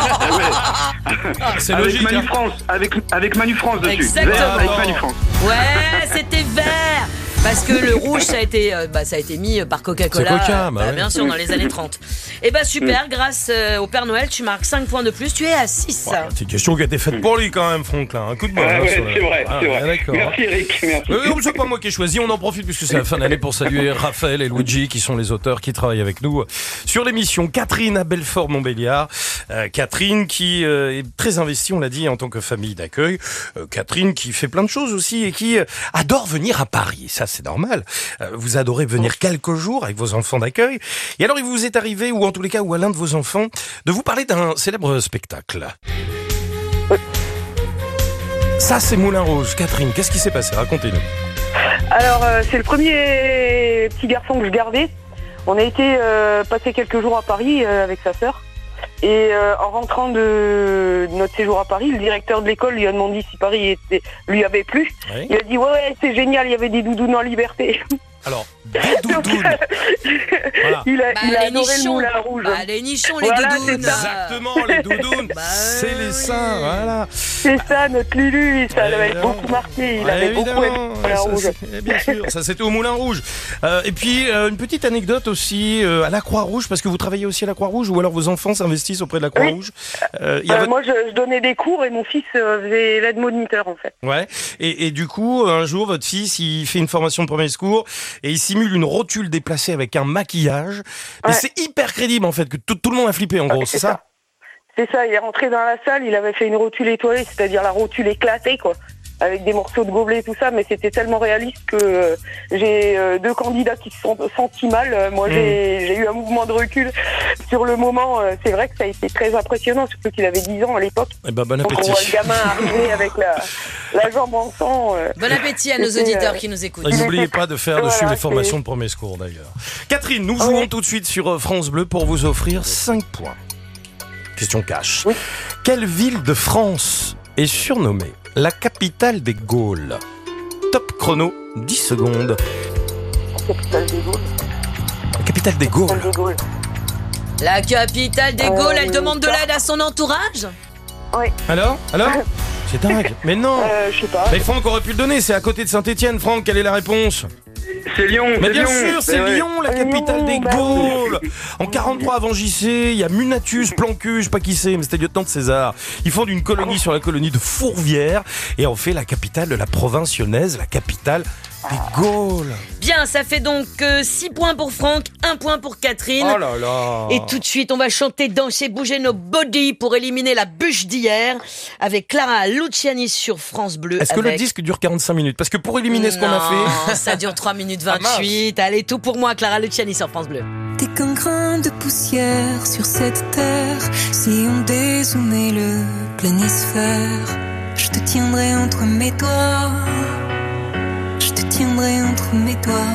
[SPEAKER 3] c'est
[SPEAKER 5] Avec
[SPEAKER 3] logique.
[SPEAKER 5] Manu
[SPEAKER 3] hein.
[SPEAKER 5] France, avec avec Manu France dessus.
[SPEAKER 2] Exactement.
[SPEAKER 5] Vert avec Manu France.
[SPEAKER 2] Ouais, c'était vert. Parce que le rouge, ça a été, euh, bah, ça a été mis par Coca-Cola,
[SPEAKER 3] C'est Coca,
[SPEAKER 2] euh,
[SPEAKER 3] bah ouais.
[SPEAKER 2] bien sûr, dans les années trente. Et bah super, grâce euh, au Père Noël, tu marques cinq points de plus, tu es à six.
[SPEAKER 3] Ouais, c'est une question qui a été faite pour lui quand même, Franck. Là. Un coup de bol.
[SPEAKER 5] Ouais,
[SPEAKER 3] hein,
[SPEAKER 5] ouais,
[SPEAKER 3] sur la-
[SPEAKER 5] c'est vrai,
[SPEAKER 3] Ah,
[SPEAKER 5] c'est vrai.
[SPEAKER 3] d'accord.
[SPEAKER 5] Merci Eric, merci.
[SPEAKER 3] Euh, c'est pas moi qui ai choisi, on en profite puisque c'est la fin d'année pour saluer Raphaël et Luigi qui sont les auteurs qui travaillent avec nous sur l'émission. Catherine à Belfort-Montbéliard. Euh, Catherine qui euh, est très investie, on l'a dit, en tant que famille d'accueil. Euh, Catherine qui fait plein de choses aussi et qui euh, adore venir à Paris. Ça, c'est normal. Euh, vous adorez venir quelques jours avec vos enfants d'accueil. Et alors, il vous est arrivé, ou en tous les cas, ou à l'un de vos enfants, de vous parler d'un célèbre spectacle. Ça, c'est Moulin Rouge. Catherine, qu'est-ce qui s'est passé? Racontez-nous.
[SPEAKER 6] Alors, euh, c'est le premier petit garçon que je gardais. On a été euh, passer quelques jours à Paris euh, avec sa sœur. Et euh, en rentrant de notre séjour à Paris, le directeur de l'école lui a demandé si Paris était, lui avait plu.
[SPEAKER 3] Oui.
[SPEAKER 6] Il a dit ouais, ouais c'est génial, il y avait des doudounes en liberté.
[SPEAKER 3] Alors, des doudounes. Voilà.
[SPEAKER 6] Il a,
[SPEAKER 2] Bah,
[SPEAKER 6] il a
[SPEAKER 2] les
[SPEAKER 6] adoré le
[SPEAKER 2] nichons.
[SPEAKER 6] moulin rouge.
[SPEAKER 2] Bah, les nichons, les
[SPEAKER 6] Voilà,
[SPEAKER 2] doudounes.
[SPEAKER 6] c'est ça.
[SPEAKER 3] Exactement, les doudounes.
[SPEAKER 2] Bah,
[SPEAKER 3] c'est les seins, voilà.
[SPEAKER 6] C'est ça, notre Lulu, ça
[SPEAKER 3] Ouais,
[SPEAKER 6] l'avait
[SPEAKER 3] évidemment.
[SPEAKER 6] beaucoup marqué. Il
[SPEAKER 3] Ouais,
[SPEAKER 6] avait beaucoup aimé
[SPEAKER 3] évidemment.
[SPEAKER 6] le moulin
[SPEAKER 3] Ça,
[SPEAKER 6] rouge.
[SPEAKER 3] c'est- bien sûr, ça c'était au Moulin Rouge. Euh, et puis euh, une petite anecdote aussi euh, à la Croix-Rouge, parce que vous travaillez aussi à la Croix-Rouge, ou alors vos enfants s'investissent auprès de la Croix-Rouge. Euh, il y a
[SPEAKER 6] Euh,
[SPEAKER 3] votre-
[SPEAKER 6] Moi, je, je donnais des cours et mon fils euh, faisait l'aide moniteur, en fait.
[SPEAKER 3] Ouais. Et, et du coup, un jour, votre fils, il fait une formation de premier secours et il simule une rotule déplacée avec un maquillage. Mais
[SPEAKER 6] Ouais.
[SPEAKER 3] c'est hyper crédible en fait, que tout, tout le monde a flippé en gros,
[SPEAKER 6] Ouais,
[SPEAKER 3] c'est ça,
[SPEAKER 6] C'est ça, il est rentré dans la salle, il avait fait une rotule étoilée, c'est-à-dire la rotule éclatée, quoi, avec des morceaux de gobelet et tout ça, mais c'était tellement réaliste que euh, j'ai euh, deux candidats qui se sont sentis mal. Euh, moi,
[SPEAKER 3] Mmh.
[SPEAKER 6] j'ai, j'ai eu un mouvement de recul sur le moment. Euh, c'est vrai que ça a été très impressionnant, surtout qu'il avait dix ans à l'époque.
[SPEAKER 3] Eh ben, bon
[SPEAKER 6] Donc on
[SPEAKER 3] appétit.
[SPEAKER 6] voit le gamin arriver avec la, la jambe en sang. euh,
[SPEAKER 2] Bon appétit à nos
[SPEAKER 6] c'était,
[SPEAKER 2] auditeurs
[SPEAKER 6] euh,
[SPEAKER 2] qui nous écoutent.
[SPEAKER 3] Et n'oubliez pas de faire
[SPEAKER 6] Voilà,
[SPEAKER 3] dessus les
[SPEAKER 6] c'est-
[SPEAKER 3] formations de premier secours d'ailleurs. Catherine, nous jouons tout de suite sur euh, France Bleu pour vous offrir cinq points. Question cash. Quelle ville de France est surnommée la capitale des Gaules? Top chrono, dix secondes.
[SPEAKER 6] Capitale des Gaules.
[SPEAKER 3] La capitale des Gaules.
[SPEAKER 6] Capitale des Gaules.
[SPEAKER 2] La capitale des
[SPEAKER 6] Euh,
[SPEAKER 2] Gaules, elle demande de l'aide à son entourage?
[SPEAKER 6] Oui.
[SPEAKER 3] Alors Alors C'est dingue. Mais non.
[SPEAKER 6] Euh, je sais pas.
[SPEAKER 3] Mais Franck aurait pu le donner, c'est à côté de Saint-Étienne. Franck, quelle est la réponse?
[SPEAKER 5] C'est Lyon.
[SPEAKER 3] Mais
[SPEAKER 5] c'est
[SPEAKER 3] bien
[SPEAKER 5] Lyon.
[SPEAKER 3] sûr, c'est
[SPEAKER 5] Eh ouais.
[SPEAKER 3] Lyon, la capitale des Gaules. En quarante-trois avant J C, il y a Munatus, Plancus, je sais pas qui c'est, mais c'était lieutenant de César. Ils fondent une colonie sur la colonie de Fourvière et en fait la capitale de la province lyonnaise, la capitale des Gaules.
[SPEAKER 2] Bien, ça fait donc six points pour Franck, un point pour Catherine.
[SPEAKER 3] Oh là là.
[SPEAKER 2] Et tout de suite, on va chanter, danser, bouger nos bodies pour éliminer la bûche d'hier avec Clara Luciani sur France Bleu.
[SPEAKER 3] Est-ce que
[SPEAKER 2] avec...
[SPEAKER 3] le disque dure quarante-cinq minutes? Parce que pour éliminer ce qu'on a
[SPEAKER 2] Non,
[SPEAKER 3] fait...
[SPEAKER 2] ça dure trois minutes
[SPEAKER 3] Ah, mince.
[SPEAKER 2] vingt-huit. Allez, tout pour moi, Clara Luciani sur France Bleu.
[SPEAKER 16] T'es qu'un grain de poussière sur cette terre. Si on dézoomait le planisphère, je te tiendrai entre mes doigts. Je te tiendrai entre mes doigts.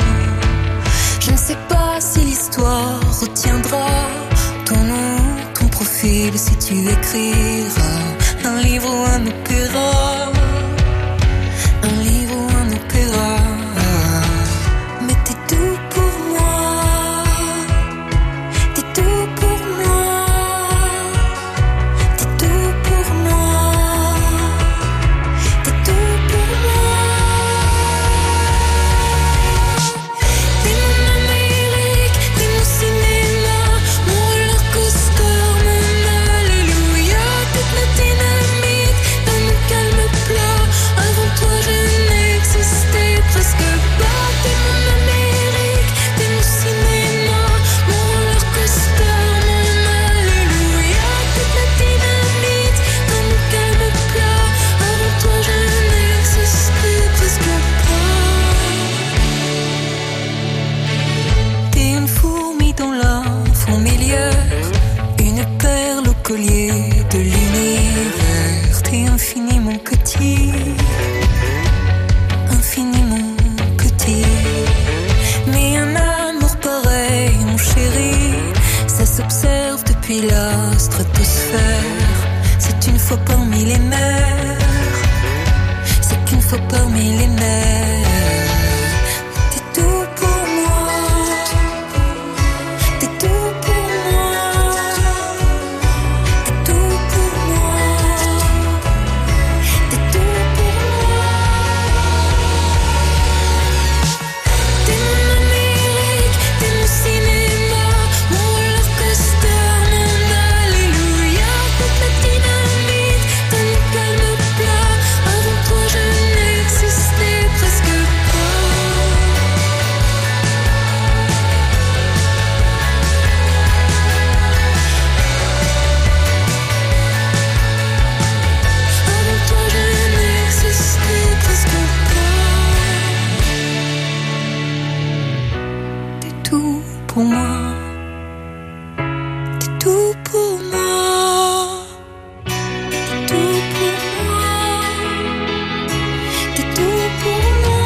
[SPEAKER 16] Je ne sais pas si l'histoire retiendra ton nom, ton profil, si tu écriras un livre ou un opéra. Un livre ou un opéra. Mais t'es tout pour moi. T'es tout pour moi. T'es tout pour moi. T'es tout pour moi. T'es mon Amérique, t'es mon cinéma, mon roller coaster, mon alléluia. Toute ma dynamite dans mon calme plat. Avant toi je n'existais presque pas. T'es mon Amérique, t'es mon cinéma, mon roller coaster, mon alléluia. Toute ma dynamite dans mon calme plat. Avant toi je n'existais presque pas. T'es une fourmi dans la fourmilière, une perle au collier de l'univers. T'es infiniment petit, infiniment petit. Mais un amour pareil, mon chéri, ça s'observe depuis la stratosphère. C'est une fois parmi les mers, c'est qu'une fois parmi les mers. T'es tout pour moi. T'es tout pour moi. T'es tout pour moi. T'es tout pour moi. T'es mon Amérique, t'es mon cinéma, mon roller coaster, mon alléluia. Toute la dynamite dans mon calme plat. Avant toi je n'existais presque pas. Avant toi je n'existais presque pas. T'es tout pour moi. T'es tout pour moi. T'es tout pour moi. T'es tout pour moi.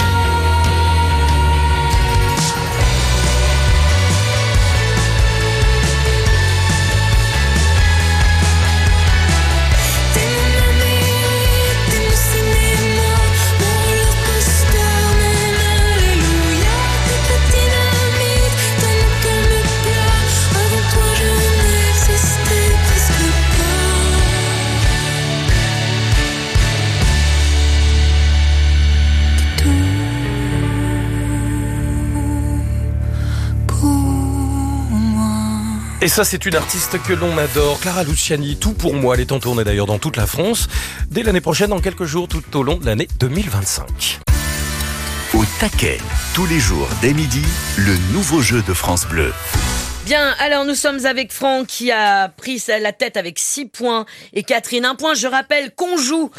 [SPEAKER 16] T'es mon Amérique, t'es mon cinéma, mon roller coaster, mon alléluia.
[SPEAKER 3] Et ça, c'est une artiste que l'on adore, Clara Luciani. Tout pour moi, elle est en tournée d'ailleurs dans toute la France. Dès l'année prochaine, dans quelques jours, tout au long de l'année deux mille vingt-cinq.
[SPEAKER 1] Au taquet, tous les jours dès midi, le nouveau jeu de France Bleu.
[SPEAKER 2] Bien, alors nous sommes avec Franck qui a pris la tête avec six points et Catherine un point. Je rappelle qu'on joue.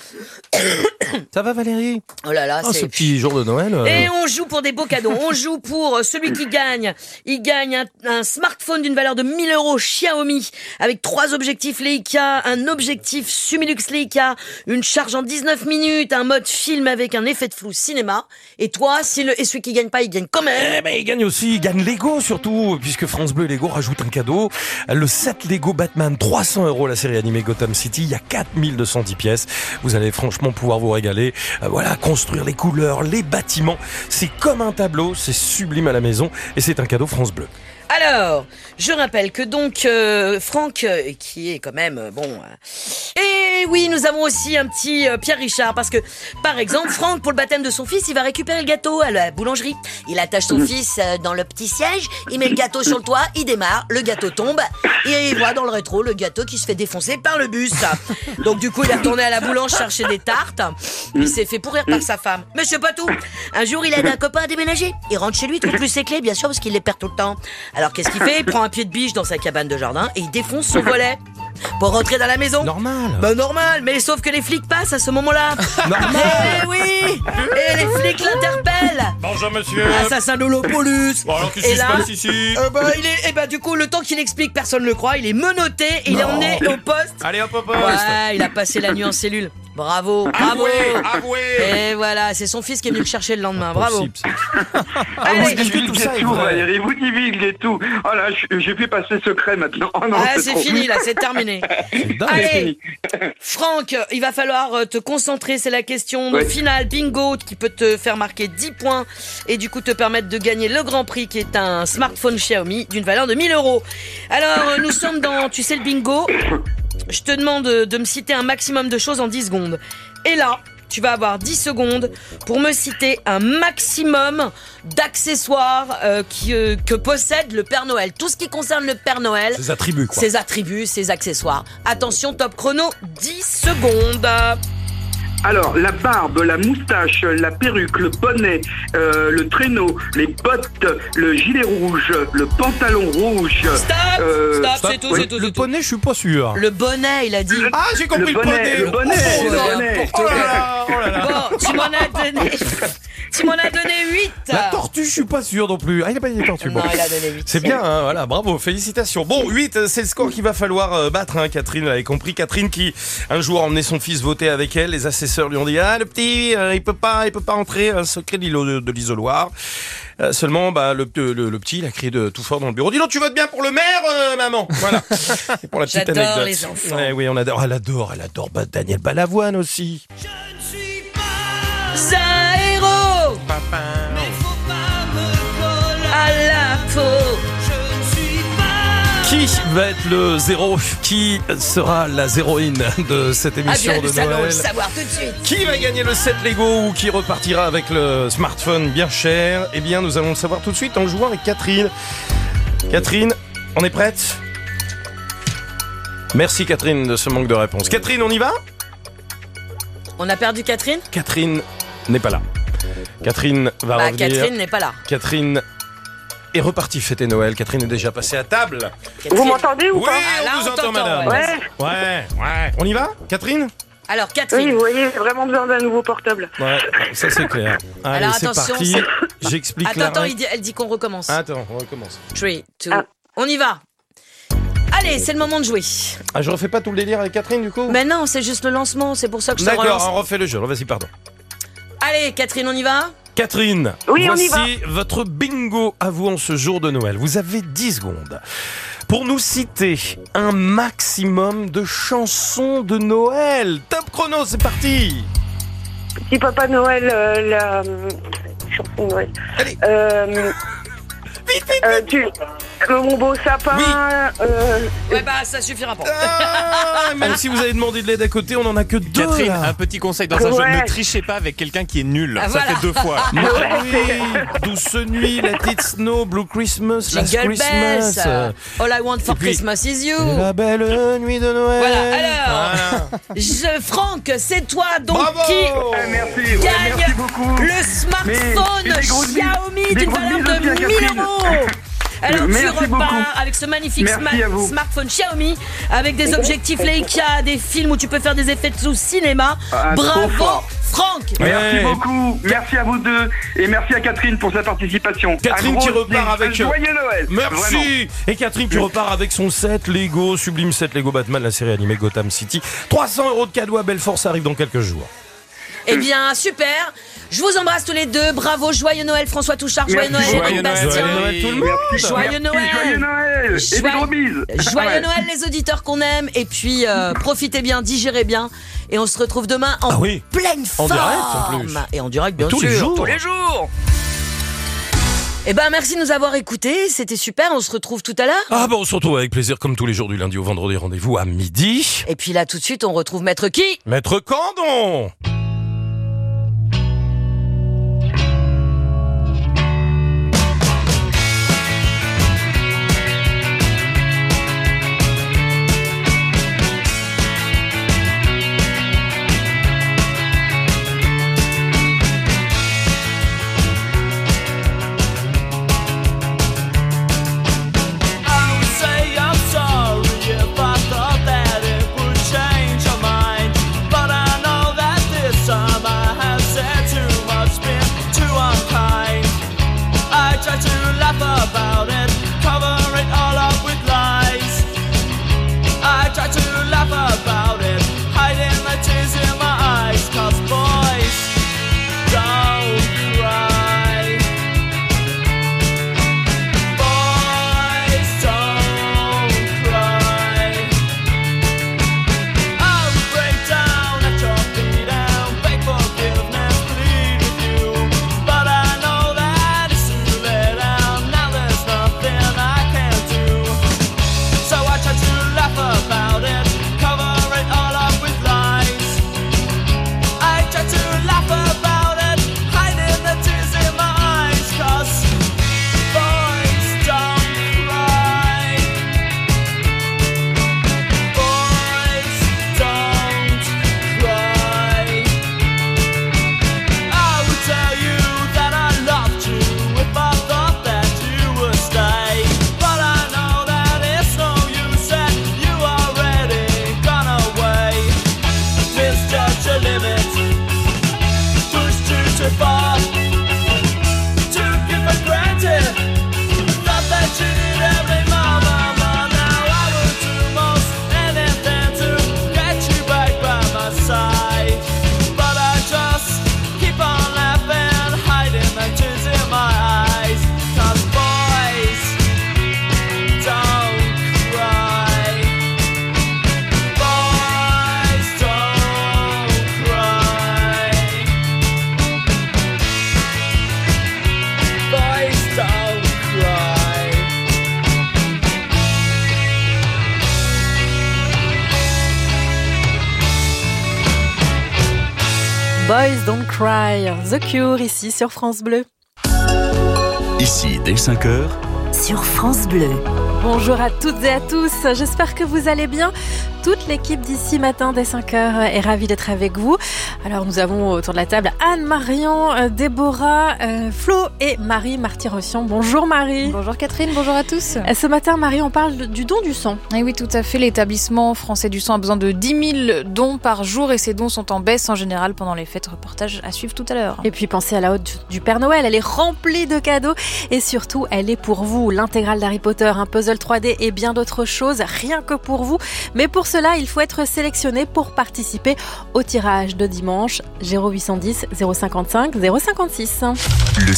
[SPEAKER 3] Ça va Valérie?
[SPEAKER 2] Oh là là,
[SPEAKER 3] oh,
[SPEAKER 2] c'est...
[SPEAKER 3] ce petit jour de Noël. Euh...
[SPEAKER 2] Et on joue pour des beaux cadeaux. On joue pour celui qui gagne. Il gagne un, un smartphone d'une valeur de mille euros Xiaomi avec trois objectifs Leica, un objectif Sumilux Leica, une charge en dix-neuf minutes, un mode film avec un effet de flou cinéma. Et toi, si le... et celui qui gagne pas, il gagne quand même.
[SPEAKER 3] Eh ben, il gagne aussi, il gagne Lego surtout, puisque France Bleu et Lego rajoute un cadeau. Le set Lego Batman, trois cents euros, la série animée Gotham City. Il y a quatre mille deux cent dix pièces. Vous allez franchement pouvoir vous régaler. Euh, voilà, construire les couleurs, les bâtiments. C'est comme un tableau, c'est sublime à la maison et c'est un cadeau France Bleu.
[SPEAKER 2] Alors, je rappelle que donc euh, Franck, euh, qui est quand même euh, bon. Euh, et oui, nous avons aussi un petit euh, Pierre Richard parce que, par exemple, Franck pour le baptême de son fils, il va récupérer le gâteau à la boulangerie. Il attache son fils euh, dans le petit siège, il met le gâteau sur le toit, il démarre, le gâteau tombe et il voit dans le rétro le gâteau qui se fait défoncer par le bus. Donc du coup, il est retourné à la boulange chercher des tartes. Il s'est fait pourrir par sa femme. Mais c'est pas tout. Un jour, il aide un copain à déménager. Il rentre chez lui, il trouve plus ses clés, bien sûr, parce qu'il les perd tout le temps. Alors qu'est-ce qu'il fait? Il prend un pied de biche dans sa cabane de jardin et il défonce son volet pour rentrer dans la maison.
[SPEAKER 3] Normal.
[SPEAKER 2] Bah normal, mais sauf que les flics passent à ce moment-là.
[SPEAKER 3] Normal.
[SPEAKER 2] Eh oui. Et les flics l'interpellent.
[SPEAKER 3] Bonjour monsieur.
[SPEAKER 2] Assassin de l'Olopolus.
[SPEAKER 3] Bon alors qu'est-ce qui se passe ici?
[SPEAKER 2] euh, bah, il est, et bah du coup le temps qu'il explique, personne ne le croit. Il est menotté et il est emmené au poste.
[SPEAKER 3] Allez hop hop hop.
[SPEAKER 2] Ouais, il a passé la nuit en cellule. Bravo, bravo.
[SPEAKER 3] Avoué, avoué.
[SPEAKER 2] Et voilà, c'est son fils qui est venu le chercher le lendemain. Bravo.
[SPEAKER 5] Ah, vous
[SPEAKER 2] Allez.
[SPEAKER 5] divulguez
[SPEAKER 3] tout ça est
[SPEAKER 5] tout,
[SPEAKER 3] vrai.
[SPEAKER 5] Valérie, vous divulguez tout. Oh là, je- j'ai pu passer secret maintenant. Oh non,
[SPEAKER 2] Ah,
[SPEAKER 5] c'est
[SPEAKER 2] c'est
[SPEAKER 5] trop.
[SPEAKER 2] fini là, c'est terminé.
[SPEAKER 3] dingue.
[SPEAKER 2] Allez, Franck, il va falloir euh, te concentrer, c'est la question
[SPEAKER 5] Ouais.
[SPEAKER 2] finale bingo qui peut te faire marquer dix points et du coup te permettre de gagner le grand prix qui est un smartphone Xiaomi d'une valeur de mille euros. Alors, euh, nous sommes dans, tu sais le bingo, je te demande de, de me citer un maximum de choses en dix secondes. Et là, tu vas avoir dix secondes pour me citer un maximum d'accessoires euh, qui, euh, que possède le Père Noël. Tout ce qui concerne le Père Noël.
[SPEAKER 3] Ses attributs quoi.
[SPEAKER 2] Ses attributs, ses accessoires. Attention, top chrono, dix secondes.
[SPEAKER 5] Alors, la barbe, la moustache, la perruque, le bonnet, euh, le traîneau, les bottes, le gilet rouge, le pantalon rouge.
[SPEAKER 2] Stop,
[SPEAKER 5] euh,
[SPEAKER 2] stop, c'est tout,
[SPEAKER 5] oui.
[SPEAKER 2] c'est tout,
[SPEAKER 3] Le
[SPEAKER 2] c'est tout.
[SPEAKER 3] poney, je suis pas sûr.
[SPEAKER 2] Le bonnet, il a dit.
[SPEAKER 3] Ah, j'ai compris
[SPEAKER 5] Le
[SPEAKER 3] le,
[SPEAKER 5] bonnet, le bonnet,
[SPEAKER 3] Oh,
[SPEAKER 5] le
[SPEAKER 3] oh,
[SPEAKER 5] bonnet.
[SPEAKER 3] oh là là, oh là là.
[SPEAKER 2] Bon, tu m'en as donné. Tu m'en as donné huit.
[SPEAKER 3] La tortue, je suis pas sûr non plus. Ah, il a pas dit tortue.
[SPEAKER 2] Non,
[SPEAKER 3] Bon.
[SPEAKER 2] il a donné huit.
[SPEAKER 3] C'est bien, hein, voilà, bravo, félicitations. Bon, huit, euh, c'est le score qu'il va falloir euh, battre, hein, Catherine, vous l'avez compris. Catherine qui, un jour, a emmené son fils voter avec elle. Les assesseurs lui ont dit, ah, le petit, euh, il peut pas, il peut pas entrer, un secret de l'îlot- de, de l'isoloir. Euh, seulement, bah, le, le, le petit, il a crié de tout fort dans le bureau. Dis donc, tu votes bien pour le maire, euh, maman? Voilà. Et pour la petite
[SPEAKER 2] J'adore
[SPEAKER 3] anecdote.
[SPEAKER 2] les enfants.
[SPEAKER 3] Ouais, oui, on adore, elle adore, elle adore bah, Daniel Balavoine aussi.
[SPEAKER 2] Un héros à la peau.
[SPEAKER 3] Qui va être le zéro? Qui sera la zéroïne de cette
[SPEAKER 2] Ah
[SPEAKER 3] émission
[SPEAKER 2] bien,
[SPEAKER 3] de
[SPEAKER 2] nous allons le
[SPEAKER 3] Noël?
[SPEAKER 2] savoir tout de suite.
[SPEAKER 3] Qui va gagner le set Lego ou qui repartira avec le smartphone bien cher? Eh bien, nous allons le savoir tout de suite en jouant avec Catherine. Catherine, on est prête? Merci Catherine de ce manque de réponse. Catherine, on y va?
[SPEAKER 2] On a perdu Catherine?
[SPEAKER 3] Catherine n'est pas là. Catherine va
[SPEAKER 2] Bah,
[SPEAKER 3] revenir.
[SPEAKER 2] Catherine n'est pas là.
[SPEAKER 3] Catherine est repartie fêter Noël. Catherine est déjà passée à table.
[SPEAKER 6] Vous m'entendez ou
[SPEAKER 3] Oui,
[SPEAKER 6] pas
[SPEAKER 2] Ah, là,
[SPEAKER 3] on vous
[SPEAKER 2] on
[SPEAKER 3] entend,
[SPEAKER 2] t'entend,
[SPEAKER 3] madame.
[SPEAKER 2] ouais.
[SPEAKER 3] Ouais, ouais. On y va, Catherine?
[SPEAKER 2] Alors,
[SPEAKER 6] Oui,
[SPEAKER 2] Catherine.
[SPEAKER 6] vous voyez, j'ai vraiment besoin d'un nouveau portable.
[SPEAKER 3] Ouais, ça c'est clair. Allez,
[SPEAKER 2] Alors,
[SPEAKER 3] c'est
[SPEAKER 2] attention,
[SPEAKER 3] parti.
[SPEAKER 2] c'est-
[SPEAKER 3] J'explique
[SPEAKER 2] Attends,
[SPEAKER 3] la
[SPEAKER 2] attends,
[SPEAKER 3] règle.
[SPEAKER 2] il dit- elle dit qu'on recommence.
[SPEAKER 3] Attends, on recommence.
[SPEAKER 2] trois, deux,
[SPEAKER 6] Ah.
[SPEAKER 2] on y va. Allez, c'est le moment de jouer.
[SPEAKER 3] Ah, je refais pas tout le délire avec Catherine du coup?
[SPEAKER 2] Mais non, c'est juste le lancement, c'est pour ça que je te
[SPEAKER 3] D'accord,
[SPEAKER 2] relance.
[SPEAKER 3] on refait le jeu. Vas-y, pardon.
[SPEAKER 2] Allez, Catherine, on y va?
[SPEAKER 3] Catherine,
[SPEAKER 6] Oui, on y
[SPEAKER 3] voici votre bingo à vous en ce jour de Noël. Vous avez dix secondes pour nous citer un maximum de chansons de Noël. Top chrono, c'est parti.
[SPEAKER 6] Petit Papa Noël, euh, la euh, chanson de Noël.
[SPEAKER 3] Allez.
[SPEAKER 6] Euh,
[SPEAKER 3] Vite, vite,
[SPEAKER 6] euh, tu... Euh, mon beau sapin.
[SPEAKER 3] Oui.
[SPEAKER 6] Euh,
[SPEAKER 2] Ouais, bah, ça suffira pas.
[SPEAKER 3] Ah, même si vous avez demandé de l'aide à côté, on en a que deux.
[SPEAKER 4] Catherine,
[SPEAKER 3] là.
[SPEAKER 4] un petit conseil dans un
[SPEAKER 6] Ouais.
[SPEAKER 4] jeu, ne trichez pas avec quelqu'un qui est nul.
[SPEAKER 2] Ah,
[SPEAKER 4] Ça
[SPEAKER 2] voilà.
[SPEAKER 4] fait deux fois.
[SPEAKER 3] Mais oui, Douce nuit, Let It Snow, Blue Christmas, Last
[SPEAKER 2] Jingle
[SPEAKER 3] Christmas.
[SPEAKER 2] bells. All I want for
[SPEAKER 3] Et puis,
[SPEAKER 2] Christmas is you.
[SPEAKER 3] La belle nuit de Noël.
[SPEAKER 2] Voilà, alors,
[SPEAKER 3] Voilà.
[SPEAKER 2] je, Franck, c'est toi donc
[SPEAKER 3] Bravo.
[SPEAKER 2] qui
[SPEAKER 5] Eh, merci, ouais,
[SPEAKER 2] gagne
[SPEAKER 5] merci beaucoup.
[SPEAKER 2] le
[SPEAKER 5] Mais-
[SPEAKER 2] smartphone
[SPEAKER 5] et des grosses bises.
[SPEAKER 2] Xiaomi
[SPEAKER 5] Des
[SPEAKER 2] d'une
[SPEAKER 5] grosses
[SPEAKER 2] valeur
[SPEAKER 5] bises
[SPEAKER 2] de
[SPEAKER 5] aussi à
[SPEAKER 2] mille
[SPEAKER 5] Catherine.
[SPEAKER 2] euros. Alors
[SPEAKER 5] Merci
[SPEAKER 2] tu repars
[SPEAKER 5] beaucoup.
[SPEAKER 2] avec ce magnifique
[SPEAKER 5] Merci
[SPEAKER 2] sma-
[SPEAKER 5] à vous.
[SPEAKER 2] smartphone Xiaomi avec des objectifs Leica, des films où tu peux faire des effets sous cinéma.
[SPEAKER 5] Ah, trop
[SPEAKER 2] Bravo
[SPEAKER 5] fort.
[SPEAKER 2] Franck.
[SPEAKER 5] Merci
[SPEAKER 3] Ouais.
[SPEAKER 5] beaucoup, merci à vous deux et merci à Catherine pour sa participation.
[SPEAKER 3] Catherine
[SPEAKER 5] Un
[SPEAKER 3] qui
[SPEAKER 5] gros-
[SPEAKER 3] repart
[SPEAKER 5] un
[SPEAKER 3] avec.
[SPEAKER 5] joyeux Noël. Vraiment.
[SPEAKER 3] Merci. Et Catherine qui repart avec son set Lego, sublime set Lego Batman, la série animée Gotham City. trois cents euros de cadeaux à Belfort, ça arrive dans quelques jours.
[SPEAKER 2] Eh bien super. Je vous embrasse tous les deux. Bravo, joyeux Noël François Touchard, joyeux
[SPEAKER 5] Merci
[SPEAKER 2] Noël
[SPEAKER 5] beaucoup.
[SPEAKER 2] Eric Bastien.
[SPEAKER 3] Joyeux Noël tout le monde.
[SPEAKER 5] Merci.
[SPEAKER 2] Joyeux
[SPEAKER 5] Merci,
[SPEAKER 2] Noël.
[SPEAKER 5] Joyeux Noël et des
[SPEAKER 2] Joyeux-
[SPEAKER 5] gros bises.
[SPEAKER 2] Joyeux
[SPEAKER 5] Ouais.
[SPEAKER 2] Noël les auditeurs qu'on aime et puis euh, profitez bien, digérez bien et on se retrouve demain en
[SPEAKER 3] Ah oui.
[SPEAKER 2] pleine
[SPEAKER 3] En
[SPEAKER 2] forme.
[SPEAKER 3] direct, en plus.
[SPEAKER 2] Et en direct bien
[SPEAKER 3] Tous
[SPEAKER 2] sûr,
[SPEAKER 3] les jours.
[SPEAKER 2] tous les jours. Eh ben merci de nous avoir écoutés, c'était super, on se retrouve tout à l'heure.
[SPEAKER 3] Ah bah on se retrouve avec plaisir comme tous les jours du lundi au vendredi, rendez-vous à midi.
[SPEAKER 2] Et puis là tout de suite on retrouve Maître qui
[SPEAKER 3] Maître Candon.
[SPEAKER 10] I would say I'm sorry if I thought that it would change your mind. But I know that this time I have said too much, been too unkind. I try to laugh about it, cover it all up with lies. I try to laugh about it, hiding the tears in my eyes. Cause boys don't cry. Boys don't cry. I'll break down at your feet and beg forgiveness, plead with you. But I know that it's too late and now there's nothing I can do. So I try to laugh about it, cover it all up with lies. I try to laugh about it, hiding the tears in my eyes. Cause boys don't cry. Boys don't cry. I would tell you that I loved you if I thought that you would stay. But I know that it's no use that you already gone away. Misjudge your limits, pushed you too far, took you for granted. Thought that you did every moment, but now I would do most anything to get you back by my side. But I just keep on laughing, hiding the tears in my eyes. Cause boys don't cry. Boys don't cry. Boys don't cry.
[SPEAKER 17] Boys Don't Cry, The Cure ici sur France Bleu.
[SPEAKER 1] Ici, dès cinq heures,
[SPEAKER 11] Sur France Bleu.
[SPEAKER 17] Bonjour à toutes et à tous, j'espère que vous allez bien. Toute l'équipe d'ici matin dès cinq heures est ravie d'être avec vous. Alors nous avons autour de la table Anne, Marion, euh, Déborah, euh, Flo et Marie Marty-Rossian. Bonjour Marie.
[SPEAKER 18] Bonjour Catherine, bonjour à tous.
[SPEAKER 17] Euh, Ce matin Marie, on parle du don du sang.
[SPEAKER 18] Et oui, tout à fait, l'établissement français du sang a besoin de dix mille dons par jour et ces dons sont en baisse en général pendant les fêtes. Reportage à suivre tout à l'heure.
[SPEAKER 17] Et puis pensez à la haute du Père Noël, elle est remplie de cadeaux et surtout elle est pour vous. L'intégrale d'Harry Potter, un puzzle trois D et bien d'autres choses, rien que pour vous. Mais pour cela, il faut être sélectionné pour participer au tirage de dimanche. zéro huit cent dix, zéro cinquante-cinq, zéro cinquante-six.
[SPEAKER 1] le